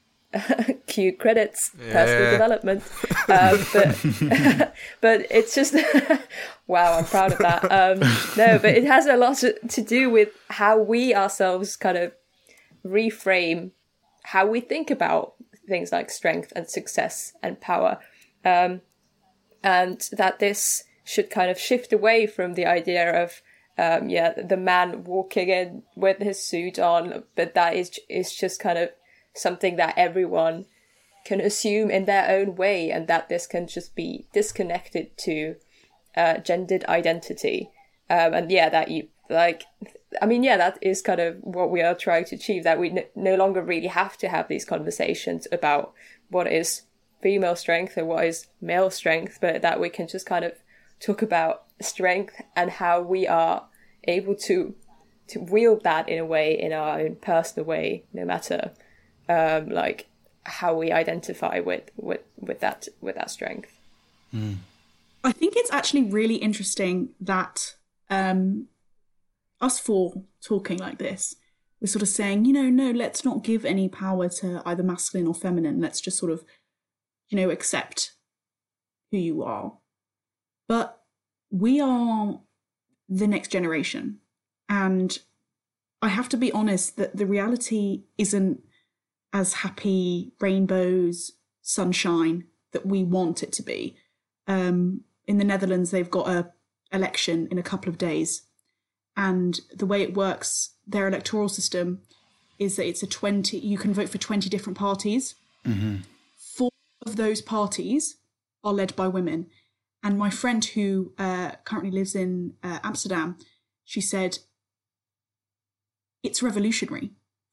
cue credits, yeah. personal development. Um, but but it's just wow, I'm proud of that. Um, no, but it has a lot to, to do with how we ourselves kind of reframe how we think about things like strength and success and power, um, and that this should kind of shift away from the idea of um, yeah, the man walking in with his suit on, but that is is just kind of something that everyone can assume in their own way, and that this can just be disconnected to uh, gendered identity. Um, and yeah, that you like, I mean, yeah, that is kind of what we are trying to achieve, that we n- no longer really have to have these conversations about what is female strength and what is male strength, but that we can just kind of talk about strength and how we are able to to wield that in a way, in our own personal way, no matter um, like how we identify with, with, with that with that strength. Mm. I think it's actually really interesting that um, us four talking like this, we're sort of saying, you know, no, let's not give any power to either masculine or feminine. Let's just sort of, you know, accept who you are. But we are the next generation. And I have to be honest that the reality isn't as happy, rainbows, sunshine that we want it to be. Um, in the Netherlands, they've got a election in a couple of days. And the way it works, their electoral system is that it's a twenty, you can vote for twenty different parties. Mm-hmm. Four of those parties are led by women. And my friend who uh, currently lives in uh, Amsterdam, she said, it's revolutionary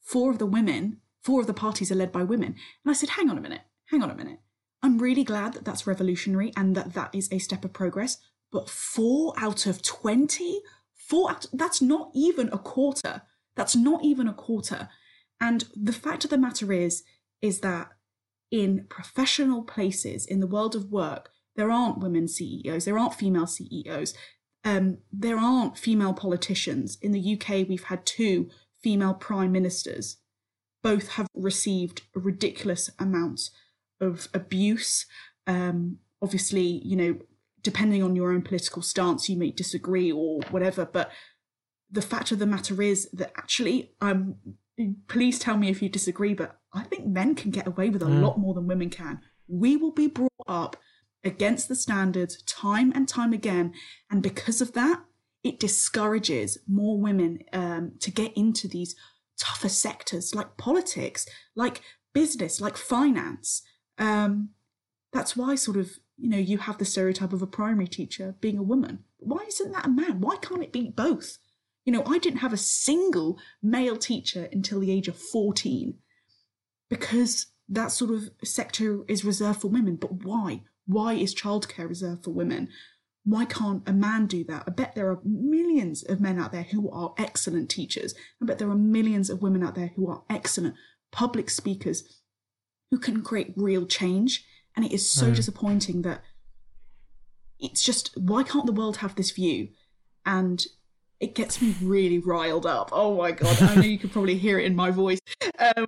four of the women, four of the parties are led by women. And I said, hang on a minute, hang on a minute. I'm really glad that that's revolutionary and that that is a step of progress. But four out of twenty, four out, that's not even a quarter. That's not even a quarter. And the fact of the matter is, is that in professional places, in the world of work, there aren't women C E Os, there aren't female C E Os, um, there aren't female politicians. In the U K, we've had two female prime ministers. Both have received ridiculous amounts of abuse. Um, obviously, you know, depending on your own political stance, you may disagree or whatever, but the fact of the matter is that actually, um, please tell me if you disagree, but I think men can get away with a mm. lot more than women can. We will be brought up against the standards time and time again, and because of that, it discourages more women um, to get into these tougher sectors like politics, like business, like finance. Um, that's why sort of, you know, you have the stereotype of a primary teacher being a woman. Why isn't that a man? Why can't it be both? You know, I didn't have a single male teacher until the age of fourteen because that sort of sector is reserved for women. But why? Why is childcare reserved for women? Why can't a man do that? I bet there are millions of men out there who are excellent teachers. I bet there are millions of women out there who are excellent public speakers who can create real change. And it is so mm. disappointing that it's just, why can't the world have this view? And it gets me really riled up. Oh my God, I know you can probably hear it in my voice. Um,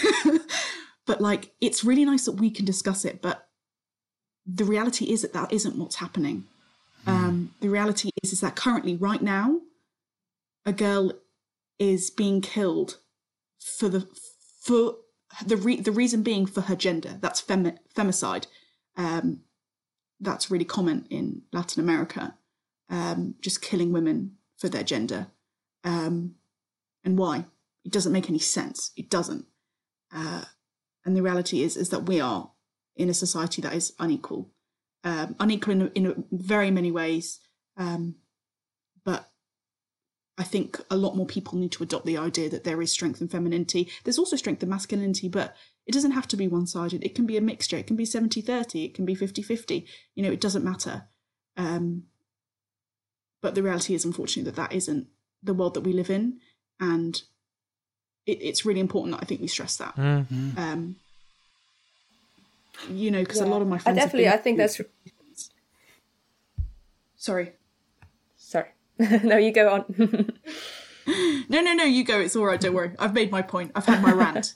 but like, it's really nice that we can discuss it, but the reality is that that isn't what's happening. Um, the reality is, is that currently, right now, a girl is being killed for the for the re- the reason being for her gender. That's femi- femicide. Um, that's really common in Latin America. Um, just killing women for their gender. Um, and why? It doesn't make any sense. It doesn't. Uh, and the reality is, is that we are in a society that is unequal. Um, unequal in, in very many ways, um, but I think a lot more people need to adopt the idea that there is strength in femininity. There's also strength in masculinity, but it doesn't have to be one-sided. It can be a mixture. It can be seventy thirty. It can be fifty-fifty. You know, it doesn't matter. Um, but the reality is, unfortunately, that that isn't the world that we live in, and it, it's really important that I think we stress that. Mm-hmm. Um, You know, because yeah. a lot of my friends. I definitely, I think that's. Sorry. Sorry. No, you go on. no, no, no, you go. It's all right. Don't worry. I've made my point. I've had my rant.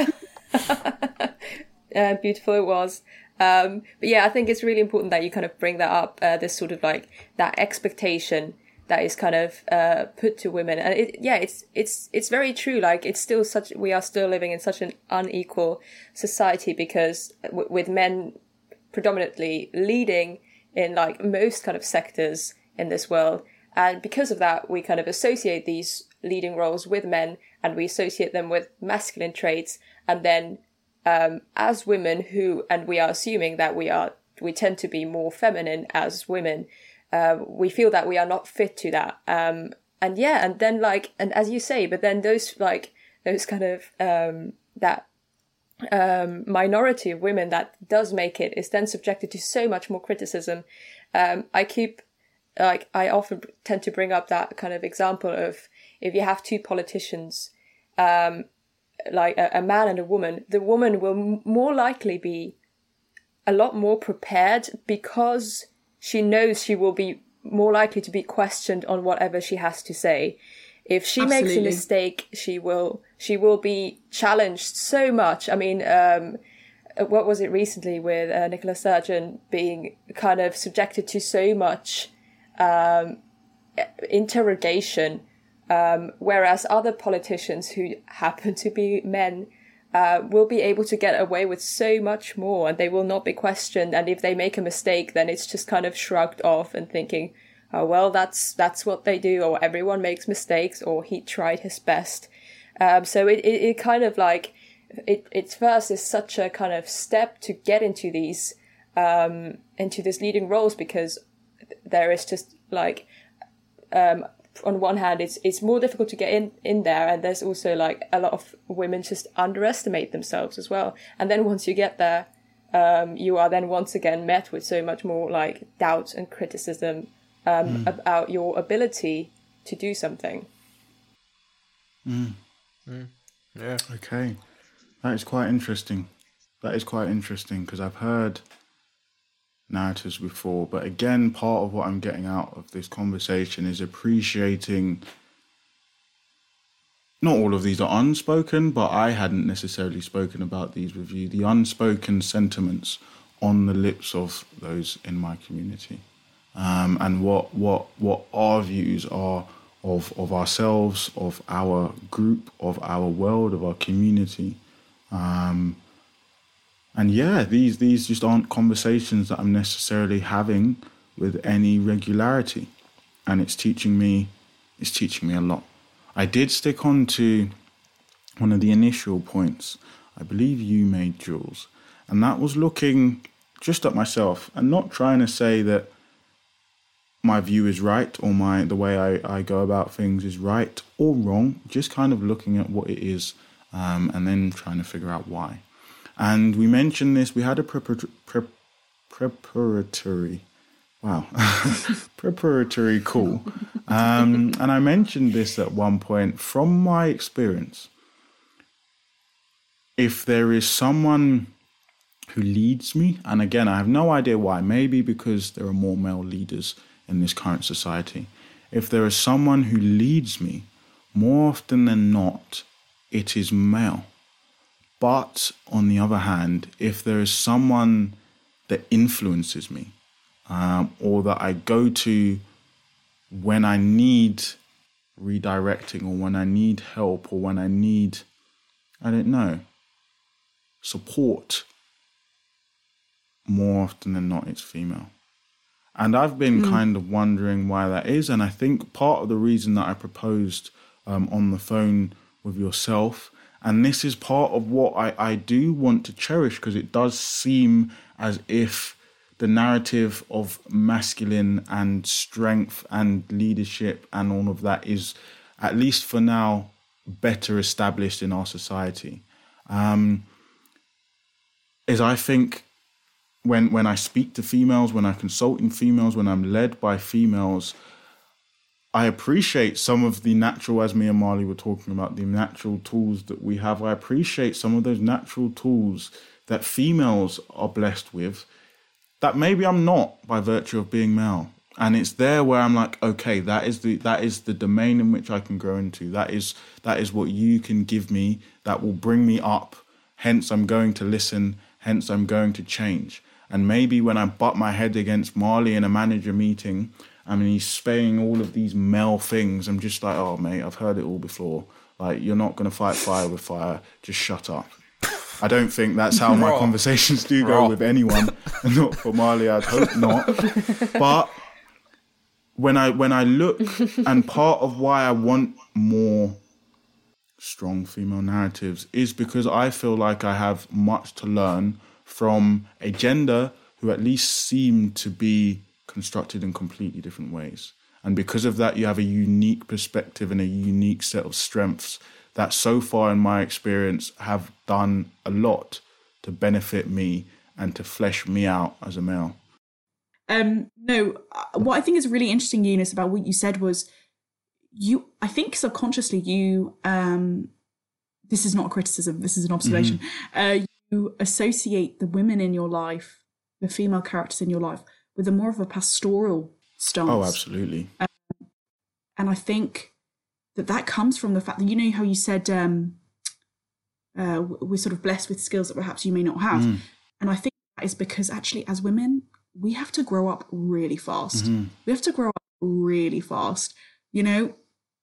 uh, beautiful it was. Um, but yeah, I think it's really important that you kind of bring that up. Uh, this sort of like that expectation that is kind of uh, put to women, and it, yeah, it's it's it's very true. Like it's still such, we are still living in such an unequal society because w- with men predominantly leading in like most kind of sectors in this world, and because of that, we kind of associate these leading roles with men, and we associate them with masculine traits, and then um, as women who, and we are assuming that we are, we tend to be more feminine as women. Uh, we feel that we are not fit to that. Um, and yeah, and then like, and as you say, but then those like, those kind of, um, that, um, minority of women that does make it is then subjected to so much more criticism. Um, I keep, like, I often tend to bring up that kind of example of if you have two politicians, um, like a, a man and a woman, the woman will m- more likely be a lot more prepared because she knows she will be more likely to be questioned on whatever she has to say. If she Absolutely. makes a mistake, she will she will be challenged so much. I mean, um, what was it recently with uh, Nicola Sturgeon being kind of subjected to so much um, interrogation, um, whereas other politicians who happen to be men Uh, will be able to get away with so much more, and they will not be questioned. And if they make a mistake, then it's just kind of shrugged off and thinking, oh, well, that's that's what they do, or everyone makes mistakes, or he tried his best. Um, so it, it, it kind of like, it, it first is such a kind of step to get into these, um, into these leading roles, because there is just like, um, on one hand, it's it's more difficult to get in, in there, and there's also like a lot of women just underestimate themselves as well. And then once you get there, um, you are then once again met with so much more like doubt and criticism um, mm. about your ability to do something. Mm. Mm. Yeah. Okay, that is quite interesting. That is quite interesting because I've heard narratives before, but again, part of what I'm getting out of this conversation is appreciating not all of these are unspoken, but I hadn't necessarily spoken about these with you, the unspoken sentiments on the lips of those in my community, um, and what what what our views are of of ourselves, of our group, of our world, of our community. Um, And yeah, these these just aren't conversations that I'm necessarily having with any regularity. And it's teaching me, it's teaching me a lot. I did stick on to one of the initial points I believe you made, Jules. And that was looking just at myself and not trying to say that my view is right or my the way I, I go about things is right or wrong. Just kind of looking at what it is um, and then trying to figure out why. And we mentioned this, we had a prepar- pre- preparatory, wow, preparatory call. Um, and I mentioned this at one point. From my experience, if there is someone who leads me, and again, I have no idea why, maybe because there are more male leaders in this current society. If there is someone who leads me, more often than not, it is male. But on the other hand, if there is someone that influences me um, or that I go to when I need redirecting or when I need help or when I need, I don't know, support, more often than not, it's female. And I've been mm. kind of wondering why that is. And I think part of the reason that I proposed um, on the phone with yourself, and this is part of what I, I do want to cherish, because it does seem as if the narrative of masculine and strength and leadership and all of that is, at least for now, better established in our society. Um, is I think when when I speak to females, when I consult in females, when I'm led by females, I appreciate some of the natural, as me and Marley were talking about, the natural tools that we have. I appreciate some of those natural tools that females are blessed with that maybe I'm not by virtue of being male. And it's there where I'm like, okay, that is the that is the domain in which I can grow into. That is that is what you can give me that will bring me up. Hence, I'm going to listen. Hence, I'm going to change. And maybe when I butt my head against Marley in a manager meeting, I mean, he's saying all of these male things, I'm just like, oh, mate, I've heard it all before. Like, you're not going to fight fire with fire. Just shut up. I don't think that's how my conversations do go with anyone. Not for Marley, I'd hope not. But when I when I look, and part of why I want more strong female narratives is because I feel like I have much to learn from a gender who at least seem to be constructed in completely different ways. And because of that, you have a unique perspective and a unique set of strengths that so far in my experience have done a lot to benefit me and to flesh me out as a male. Um, no, what I think is really interesting, Eunice, about what you said was you, I think subconsciously you, um, this is not a criticism, this is an observation, mm-hmm. uh, you associate the women in your life, the female characters in your life, with a more of a pastoral stance. Oh, absolutely. Um, and I think that that comes from the fact that, you know how you said um, uh, we're sort of blessed with skills that perhaps you may not have. Mm. And I think that is because actually as women, we have to grow up really fast. Mm-hmm. We have to grow up really fast. You know,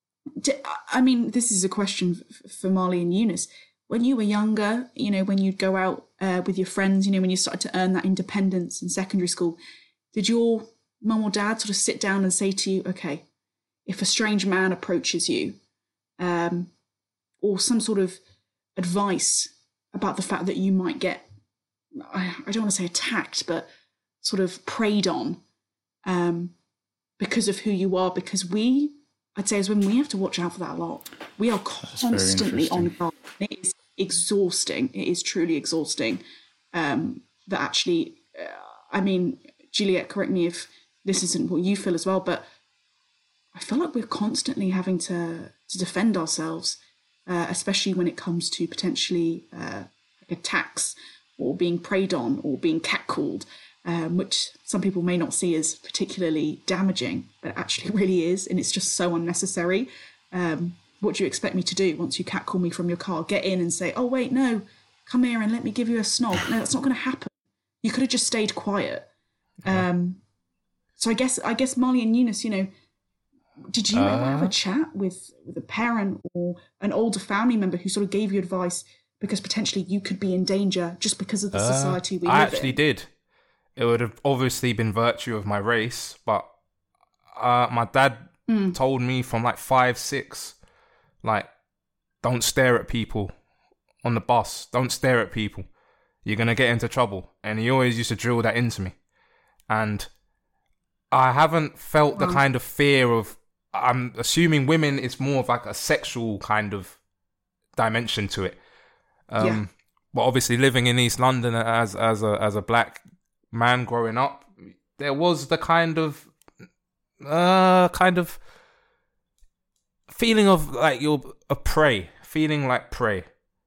I mean, this is a question for Marley and Eunice. When you were younger, you know, when you'd go out uh, with your friends, you know, when you started to earn that independence in secondary school, did your mum or dad sort of sit down and say to you, okay, if a strange man approaches you, um, or some sort of advice about the fact that you might get, I, I don't want to say attacked, but sort of preyed on um, because of who you are, because we, I'd say as women, we have to watch out for that a lot. We are constantly on guard. It is exhausting. It is truly exhausting. Um, that actually, uh, I mean, Juliet, correct me if this isn't what you feel as well, but I feel like we're constantly having to, to defend ourselves, uh, especially when it comes to potentially uh, like attacks or being preyed on or being catcalled, um, which some people may not see as particularly damaging, but actually really is, and it's just so unnecessary. Um, what do you expect me to do once you catcall me from your car? Get in and say, oh, wait, no, come here and let me give you a snog. No, that's not going to happen. You could have just stayed quiet. Yeah. Um, so I guess, I guess Marley and Eunice, you know, did you uh, ever have a chat with, with a parent or an older family member who sort of gave you advice because potentially you could be in danger just because of the uh, society we live in? I actually in? did. It would have obviously been virtue of my race, but uh, my dad mm. told me from like five, six, like, don't stare at people on the bus. Don't stare at people. You're going to get into trouble. And he always used to drill that into me. And I haven't felt wow. the kind of fear of, I'm assuming women, it's more of like a sexual kind of dimension to it. Um, yeah. But obviously living in East London as as a as a black man growing up, there was the kind of uh kind of feeling of like you're a prey, feeling like prey.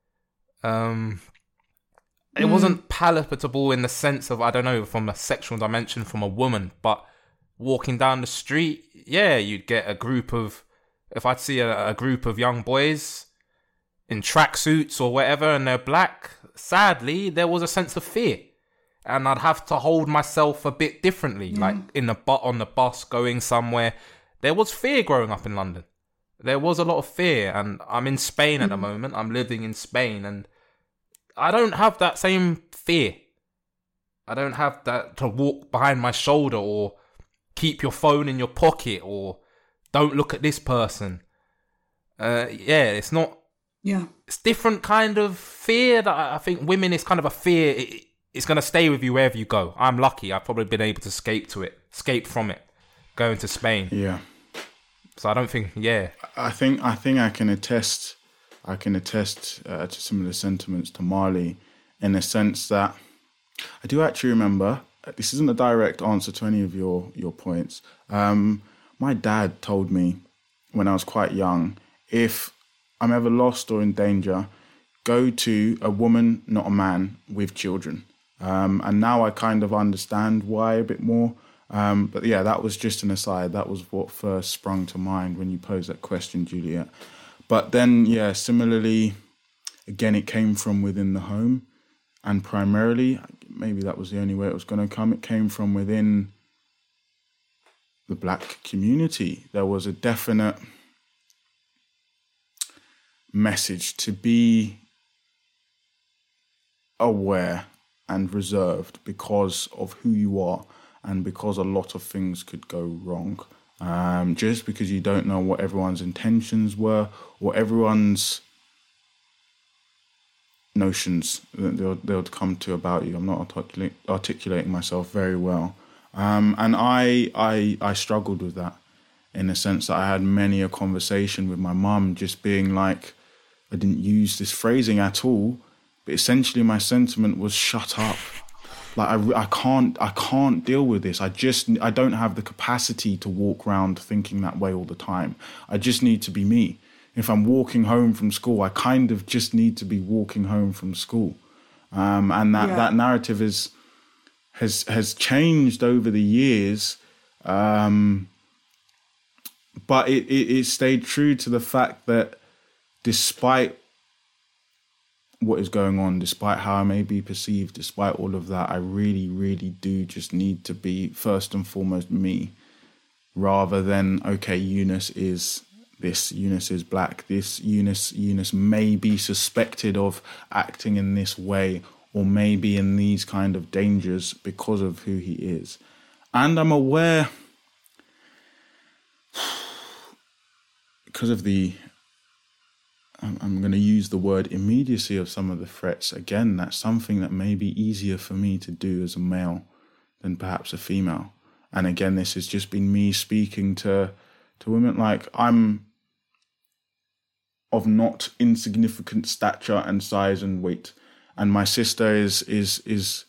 Um, it mm. wasn't palatable in the sense of, I don't know, from a sexual dimension from a woman, but walking down the street, yeah, you'd get a group of, if I'd see a, a group of young boys in tracksuits or whatever, and they're black, sadly, there was a sense of fear. And I'd have to hold myself a bit differently, mm. like in the bu- on the bus going somewhere. There was fear growing up in London. There was a lot of fear, and I'm in Spain mm. at the moment. I'm living in Spain, and I don't have that same fear. I don't have that to walk behind my shoulder or keep your phone in your pocket or don't look at this person. Uh, yeah, it's not... Yeah. It's different kind of fear that I think women is kind of a fear. It, it's going to stay with you wherever you go. I'm lucky. I've probably been able to escape to it, escape from it, going to Spain. Yeah. So I don't think, yeah. I think I think I can attest, I can attest uh, to some of the sentiments to Marley, in the sense that I do actually remember, this isn't a direct answer to any of your, your points. Um, my dad told me when I was quite young, if I'm ever lost or in danger, go to a woman, not a man, with children. Um, and now I kind of understand why a bit more. Um, but yeah, that was just an aside. That was what first sprung to mind when you posed that question, Juliet. But then, yeah, similarly, again, it came from within the home. And primarily, maybe that was the only way it was going to come, it came from within the black community. There was a definite message to be aware and reserved because of who you are and because a lot of things could go wrong. Um, just because you don't know what everyone's intentions were or everyone's notions that they'll, they'll come to about you. I'm not articulate, articulating myself very well. Um, and I, I, I struggled with that in the sense that I had many a conversation with my mum just being like, I didn't use this phrasing at all, but essentially my sentiment was shut up. Like I, I can't, I can't deal with this. I just, I don't have the capacity to walk around thinking that way all the time. I just need to be me. If I'm walking home from school, I kind of just need to be walking home from school. Um, and that, yeah. that narrative is, has, has changed over the years. Um, but it, it, it stayed true to the fact that despite what is going on, despite how I may be perceived, despite all of that, I really, really do just need to be first and foremost me, rather than, okay, Eunice is this, Eunice is black, this Eunice, Eunice may be suspected of acting in this way or maybe in these kind of dangers because of who he is. And I'm aware, because of the, I'm going to use the word immediacy of some of the threats. Again, that's something that may be easier for me to do as a male than perhaps a female. And again, this has just been me speaking to to women. Like, I'm of not insignificant stature and size and weight, and my sister is is is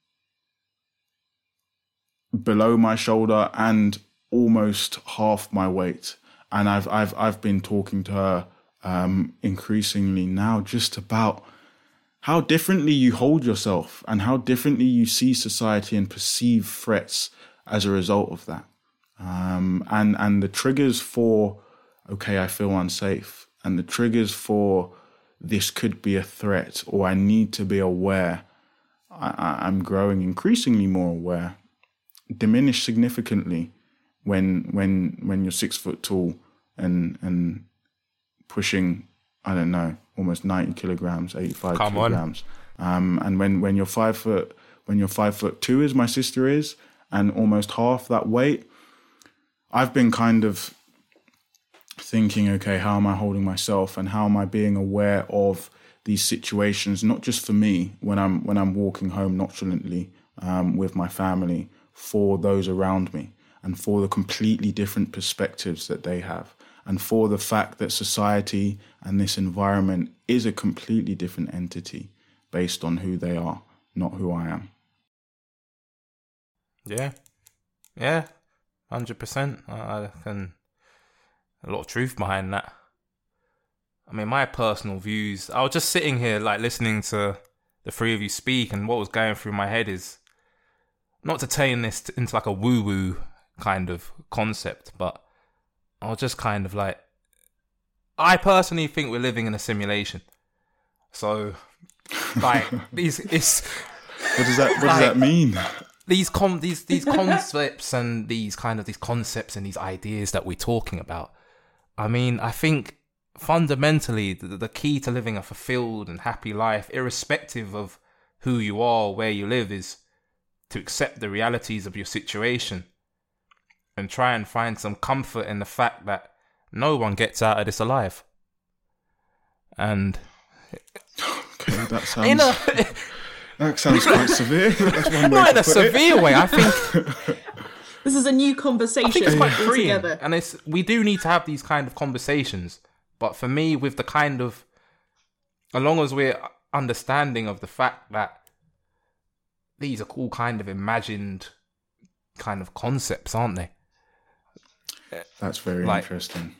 below my shoulder and almost half my weight. And I've I've I've been talking to her um, increasingly now just about how differently you hold yourself and how differently you see society and perceive threats as a result of that. Um, and and the triggers for, okay, I feel unsafe, and the triggers for this could be a threat, or I need to be aware. I, I'm growing increasingly more aware, diminish significantly when when when you're six foot tall and and pushing, I don't know, almost ninety kilograms, eighty-five Come kilograms. Um, and when, when you're five foot, when you're five foot two, as my sister is, and almost half that weight, I've been kind of thinking, okay, how am I holding myself, and how am I being aware of these situations, not just for me when I'm when I'm walking home nonchalantly um, with my family, for those around me, and for the completely different perspectives that they have, and for the fact that society and this environment is a completely different entity based on who they are, not who I am. Yeah, yeah, one hundred percent. I can, a lot of truth behind that. I mean, my personal views, I was just sitting here like listening to the three of you speak, and what was going through my head is, not to turn this into like a woo-woo kind of concept, but I was just kind of like, I personally think we're living in a simulation. So, like, these, it's... What does that, what like, does that mean? These con these these concepts and these kind of these concepts and these ideas that we're talking about. I mean, I think fundamentally the, the key to living a fulfilled and happy life, irrespective of who you are or where you live, is to accept the realities of your situation and try and find some comfort in the fact that no one gets out of this alive. And okay, that sounds in a, that sounds quite severe. That's one way not to in a put severe it. way. I think This is a new conversation. I think it's quite freeing, together. and it's we do need to have these kind of conversations. But for me, with the kind of, as long as we're understanding of the fact that these are all kind of imagined kind of concepts, aren't they? That's very Like- interesting.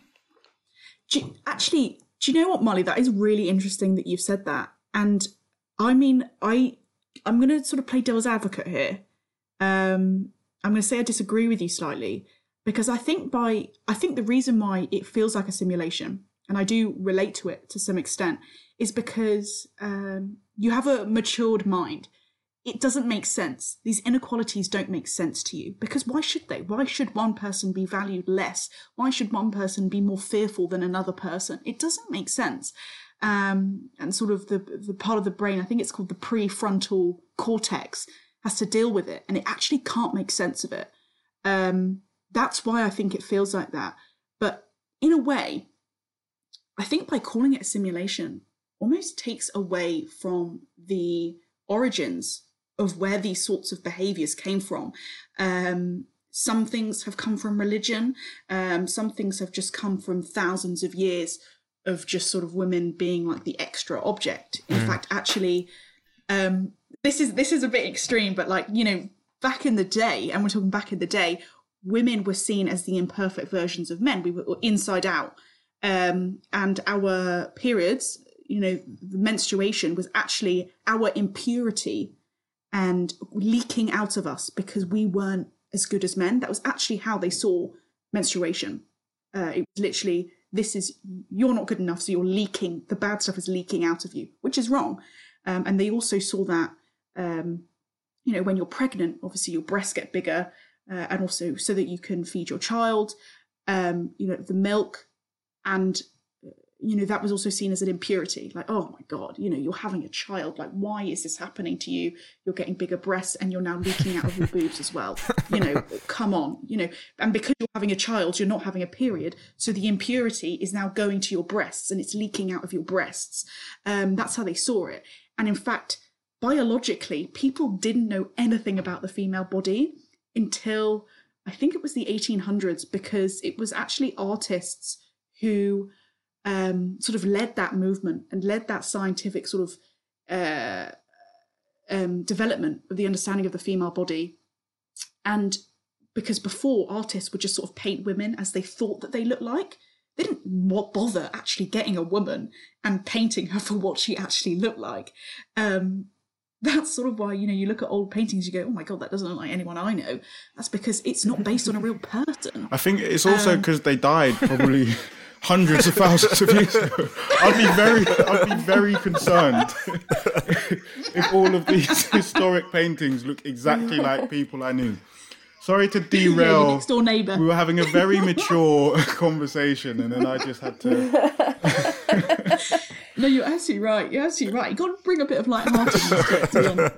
Do you- actually, do you know what, Molly? That is really interesting that you've said that. And I mean, I I'm going to sort of play devil's advocate here. Um, I'm going to say I disagree with you slightly, because I think by I think the reason why it feels like a simulation, and I do relate to it to some extent, is because um, you have a matured mind. It doesn't make sense. These inequalities don't make sense to you, because why should they? Why should one person be valued less? Why should one person be more fearful than another person? It doesn't make sense. Um, and sort of the the part of the brain, I think it's called the prefrontal cortex, has to deal with it, and it actually can't make sense of it. Um, that's why I think it feels like that. But in a way, I think by calling it a simulation almost takes away from the origins of where these sorts of behaviors came from. Um, some things have come from religion. Um, some things have just come from thousands of years of just sort of women being like the extra object. In fact, actually, um, this is this is a bit extreme, but like, you know, back in the day, and we're talking back in the day, women were seen as the imperfect versions of men. We were inside out. Um, and our periods, you know, the menstruation was actually our impurity and leaking out of us because we weren't as good as men. That was actually how they saw menstruation. Uh, it was literally, this is, you're not good enough, so you're leaking, the bad stuff is leaking out of you, which is wrong. Um, and they also saw that, um, you know, when you're pregnant, obviously your breasts get bigger, uh, and also so that you can feed your child, um, you know, the milk, and you know, that was also seen as an impurity. Like, oh my God, you know, you're having a child. Like, why is this happening to you? You're getting bigger breasts and you're now leaking out of your boobs as well. You know, come on, you know, and because you're having a child, you're not having a period. So the impurity is now going to your breasts and it's leaking out of your breasts. Um, that's how they saw it. And in fact, biologically, people didn't know anything about the female body until I I think it was the eighteen hundreds, because it was actually artists who um, sort of led that movement and led that scientific sort of uh, um, development of the understanding of the female body. And because before, artists would just sort of paint women as they thought that they looked like. They didn't bother actually getting a woman and painting her for what she actually looked like. Um, that's sort of why, you know, you look at old paintings, you go, oh my God, that doesn't look like anyone I know. That's because it's not based on a real person. I think it's also because um, they died probably hundreds of thousands of years ago. I'd be very, I'd be very concerned if all of these historic paintings look exactly like people I knew. Sorry to derail. Yeah, your next door neighbour. We were having a very mature conversation, and then I just had to. No, you're absolutely right. You're absolutely right. You got to bring a bit of light-heartedness to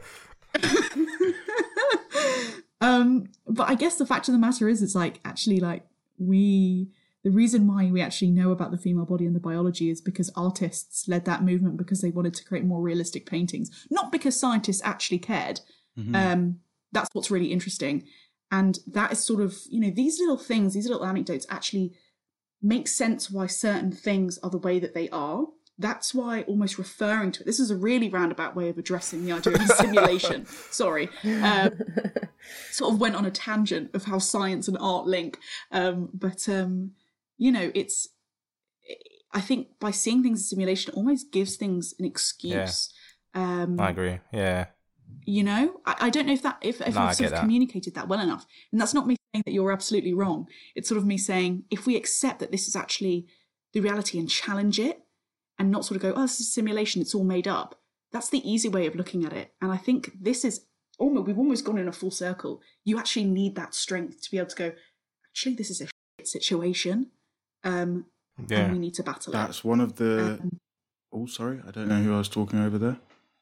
it. um, but I guess the fact of the matter is, it's like actually, like we. The reason why we actually know about the female body and the biology is because artists led that movement because they wanted to create more realistic paintings, not because scientists actually cared. Mm-hmm. Um, that's what's really interesting. And that is sort of, you know, these little things, these little anecdotes actually make sense why certain things are the way that they are. That's why almost referring to it, this is a really roundabout way of addressing the idea of simulation. Sorry. Um, sort of went on a tangent of how science and art link. Um, but, um, you know, it's, I think by seeing things in simulation, it almost gives things an excuse. Yeah. Um, I agree. Yeah. You know, I, I don't know if that if, if no, I've sort of that. communicated that well enough. And that's not me saying that you're absolutely wrong. It's sort of me saying, if we accept that this is actually the reality and challenge it and not sort of go, oh, this is a simulation, it's all made up. That's the easy way of looking at it. And I think this is almost, we've almost gone in a full circle. You actually need that strength to be able to go, actually, this is a shit situation. Um, yeah. And we need to battle That's it. That's one of the, um, oh, sorry, I don't know who I was talking over there.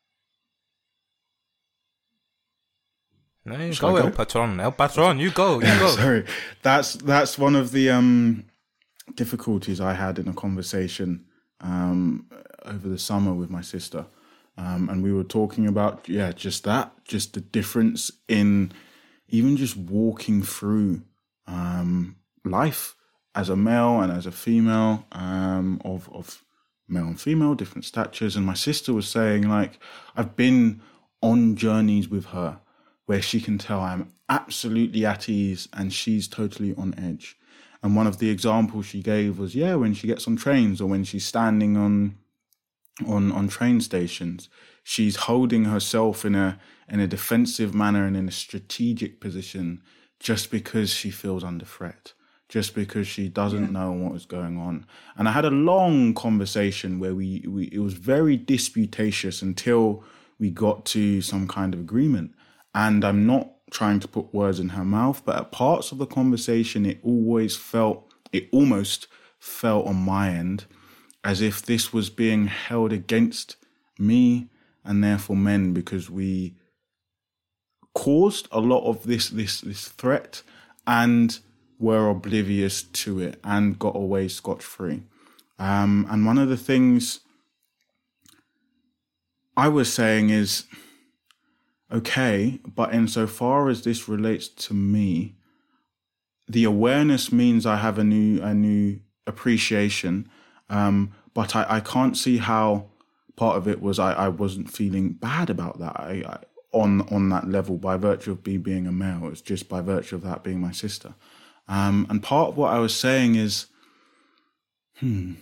No, you go, go, El Patron. El Patron, you go, you go. Sorry, that's that's one of the um, difficulties I had in a conversation um, over the summer with my sister, um, and we were talking about yeah, just that, just the difference in even just walking through um, life as a male and as a female, um, of of male and female, different statures. And my sister was saying, like, I've been on journeys with her where she can tell I'm absolutely at ease and she's totally on edge. And one of the examples she gave was, yeah, when she gets on trains or when she's standing on on on train stations, she's holding herself in a in a defensive manner and in a strategic position just because she feels under threat, just because she doesn't yeah. know what is going on. And I had a long conversation where we, we it was very disputatious until we got to some kind of agreement. And I'm not trying to put words in her mouth, but at parts of the conversation, it always felt, it almost felt on my end as if this was being held against me and therefore men, because we caused a lot of this, this, this threat and were oblivious to it and got away scot-free. Um, and one of the things I was saying is, okay, but insofar as this relates to me, the awareness means I have a new a new appreciation, um, but I, I can't see how part of it was I, I wasn't feeling bad about that I, I, on on that level by virtue of me being a male. It's just by virtue of that being my sister. Um, and part of what I was saying is, hmm,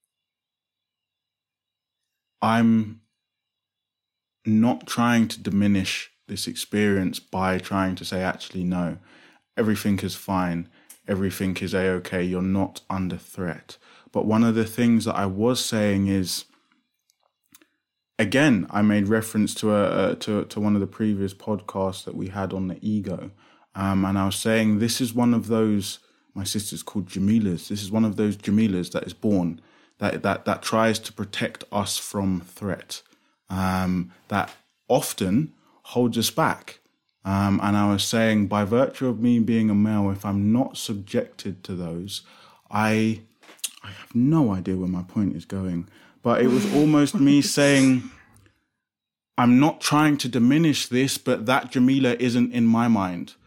I'm not trying to diminish this experience by trying to say, actually, no, everything is fine. Everything is a-okay. You're not under threat. But one of the things that I was saying is, again, I made reference to a, to, to one of the previous podcasts that we had on the ego. Um, and I was saying, this is one of those, my sister's called Jamilas. This is one of those Jamilas that is born, that, that, that tries to protect us from threat. Um, that often holds us back. Um, and I was saying, by virtue of me being a male, if I'm not subjected to those, I I have no idea where my point is going. But it was almost me saying, I'm not trying to diminish this, but that Jamila isn't in my mind.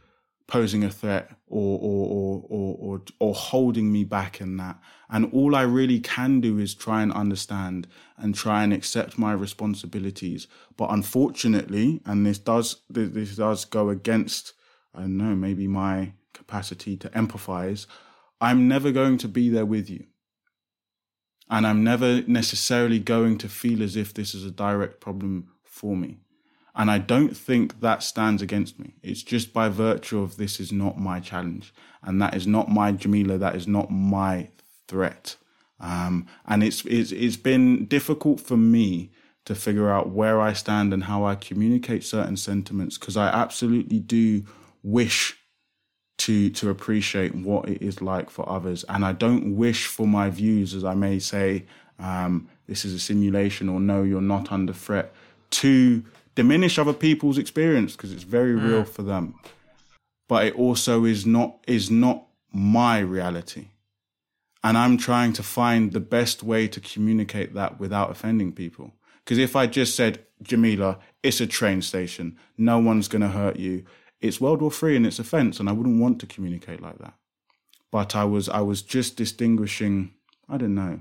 posing a threat or or or or or, or holding me back in that. And all I really can do is try and understand and try and accept my responsibilities. But unfortunately, and this does this does go against, I don't know, maybe my capacity to empathize, I'm never going to be there with you. And I'm never necessarily going to feel as if this is a direct problem for me. And I don't think that stands against me. It's just by virtue of this is not my challenge. And that is not my Jamila. That is not my threat. Um, and it's, it's it's been difficult for me to figure out where I stand and how I communicate certain sentiments, because I absolutely do wish to to appreciate what it is like for others. And I don't wish for my views, as I may say, um, this is a simulation, or no, you're not under threat, to diminish other people's experience, because it's very real for them. But it also is not is not my reality. And I'm trying to find the best way to communicate that without offending people. Because if I just said, Jamila, it's a train station, no one's going to hurt you, it's World War Three and it's offence, and I wouldn't want to communicate like that. But I was I was just distinguishing, I don't know,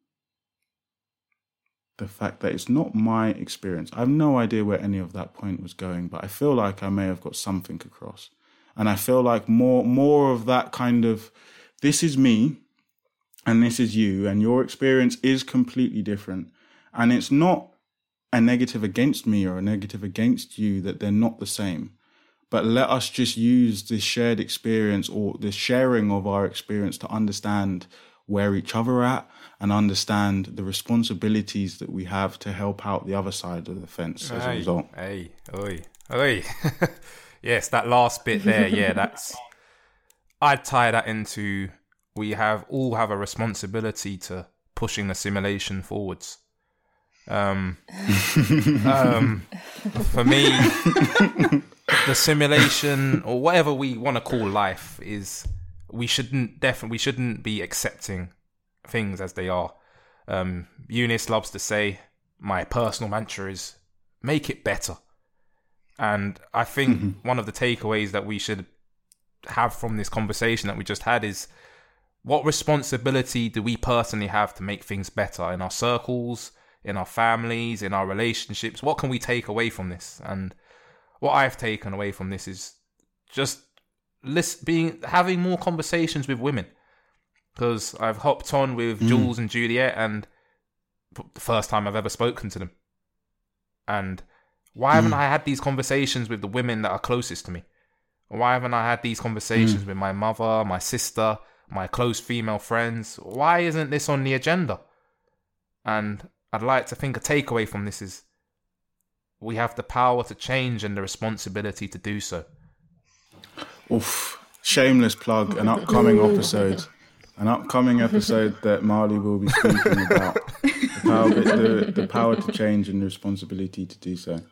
the fact that it's not my experience. I have no idea where any of that point was going, but I feel like I may have got something across. And I feel like more more of that kind of, this is me and this is you, and your experience is completely different. And it's not a negative against me or a negative against you, that they're not the same. But let us just use this shared experience, or the sharing of our experience, to understand where each other are at and understand the responsibilities that we have to help out the other side of the fence as hey, a result. Hey, oi, oi. Yes, that last bit there, yeah, that's... I'd tie that into, we have all have a responsibility to pushing the simulation forwards. Um, um, for me, the simulation, or whatever we want to call life, is we shouldn't definitely we shouldn't be accepting things as they are. Um, Eunice loves to say, my personal mantra is make it better. And I think mm-hmm. one of the takeaways that we should have from this conversation that we just had is, what responsibility do we personally have to make things better in our circles, in our families, in our relationships? What can we take away from this? And what I've taken away from this is just list, being having more conversations with women. Because I've hopped on with mm. Jules and Juliet, and the first time I've ever spoken to them. And why haven't mm. I had these conversations with the women that are closest to me? Why haven't I had these conversations mm. with my mother, my sister, my close female friends? Why isn't this on the agenda? And I'd like to think a takeaway from this is, we have the power to change and the responsibility to do so. Oof. Shameless plug, an upcoming episode. An upcoming episode that Marley will be speaking about. The power, the, the power to change and the responsibility to do so.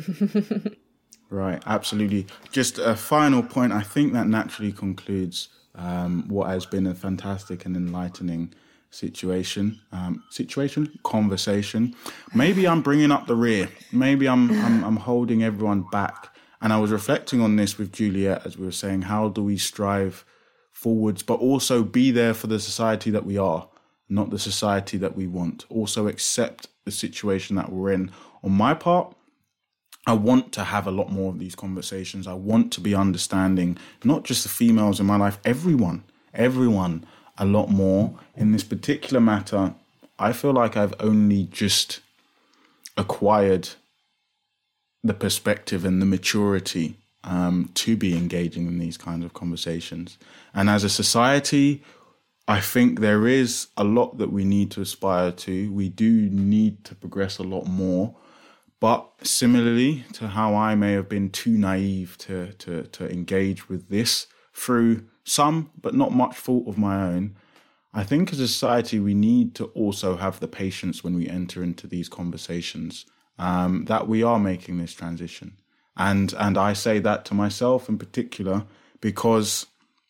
Right, absolutely. Just a final point. I think that naturally concludes um, what has been a fantastic and enlightening situation, um, situation, conversation. Maybe I'm bringing up the rear. Maybe I'm, I'm I'm holding everyone back. And I was reflecting on this with Juliet as we were saying, how do we strive forwards, but also be there for the society that we are, not the society that we want. Also accept the situation that we're in. On my part, I want to have a lot more of these conversations. I want to be understanding, not just the females in my life, everyone, everyone a lot more. In this particular matter, I feel like I've only just acquired the perspective and the maturity um, to be engaging in these kinds of conversations. And as a society, I think there is a lot that we need to aspire to. We do need to progress a lot more. But similarly to how I may have been too naive to, to, to engage with this through some, but not much fault of my own, I think as a society, we need to also have the patience when we enter into these conversations, um, that we are making this transition. And, and I say that to myself in particular, because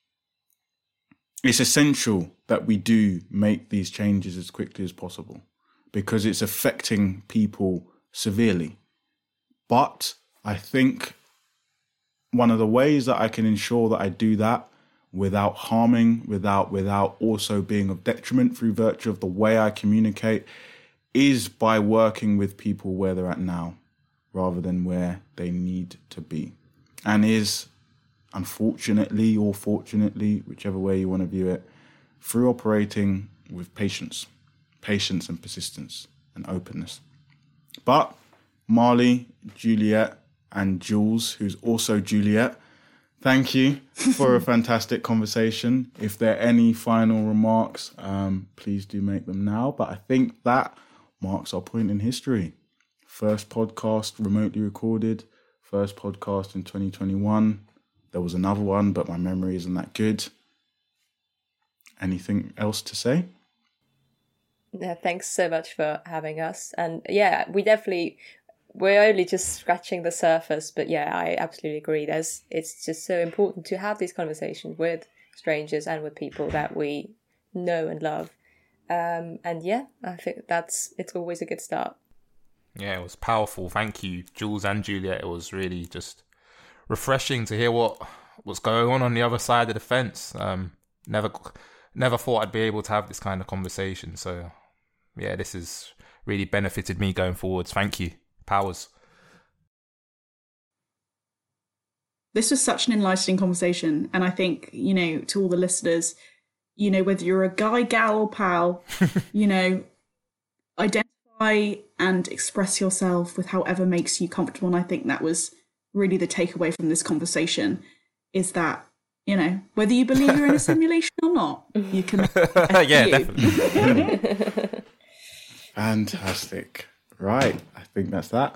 it's essential that we do make these changes as quickly as possible, because it's affecting people severely. But I think one of the ways that I can ensure that I do that without harming, without without also being of detriment through virtue of the way I communicate, is by working with people where they're at now rather than where they need to be. And is, unfortunately or fortunately, whichever way you want to view it, through operating with patience, patience and persistence and openness. But Marley, Juliet, and Jules, who's also Juliet, thank you for a fantastic conversation. If there are any final remarks, um, please do make them now. But I think that marks our point in history. First podcast remotely recorded, first podcast in twenty twenty-one. There was another one, but my memory isn't that good. Anything else to say? Yeah, thanks so much for having us. And yeah, we definitely... We're only just scratching the surface, but yeah, I absolutely agree. There's, it's just so important to have these conversations with strangers and with people that we know and love. Um, and yeah, I think that's, it's always a good start. Yeah, it was powerful. Thank you, Jules and Juliet. It was really just refreshing to hear what what's going on on the other side of the fence. Um, never, never thought I'd be able to have this kind of conversation. So yeah, this has really benefited me going forwards. Thank you. Powers. This was such an enlightening conversation, and I think, you know, to all the listeners, you know, whether you're a guy, gal, or pal, you know, identify and express yourself with however makes you comfortable. And I think that was really the takeaway from this conversation, is that, you know, whether you believe you're in a simulation or not, you can. Yeah, you. definitely. Fantastic. Right, I think that's that.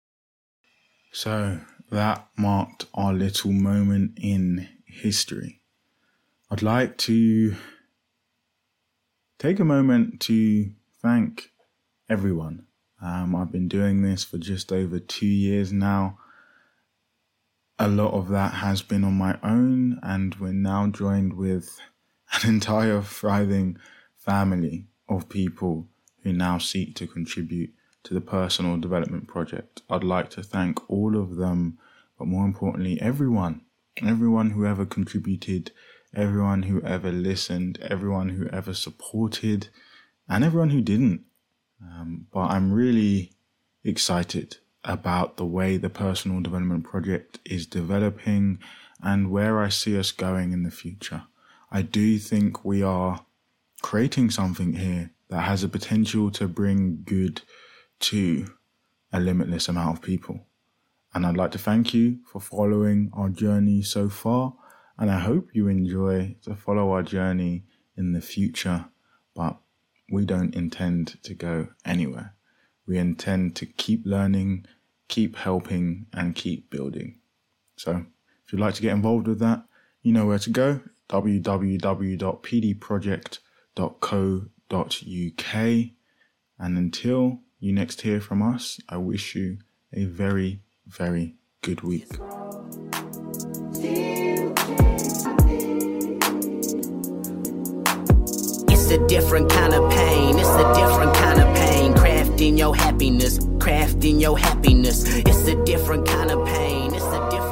So that marked our little moment in history. I'd like to take a moment to thank everyone. Um, I've been doing this for just over two years now. A lot of that has been on my own, and we're now joined with an entire thriving family of people who now seek to contribute to the Personal Development Project. I'd like to thank all of them, but more importantly, everyone, everyone who ever contributed, everyone who ever listened, everyone who ever supported, and everyone who didn't. Um, but I'm really excited about the way the Personal Development Project is developing and where I see us going in the future. I do think we are creating something here that has a potential to bring good to a limitless amount of people. And I'd like to thank you for following our journey so far, and I hope you enjoy to follow our journey in the future. But we don't intend to go anywhere. We intend to keep learning, keep helping, and keep building. So if you'd like to get involved with that, you know where to go: w w w dot p d project dot co dot u k. And until you next hear from us, I wish you a very, very good week. It's a different kind of pain, it's a different kind of pain. Crafting your happiness, crafting your happiness. It's a different kind of pain, it's a different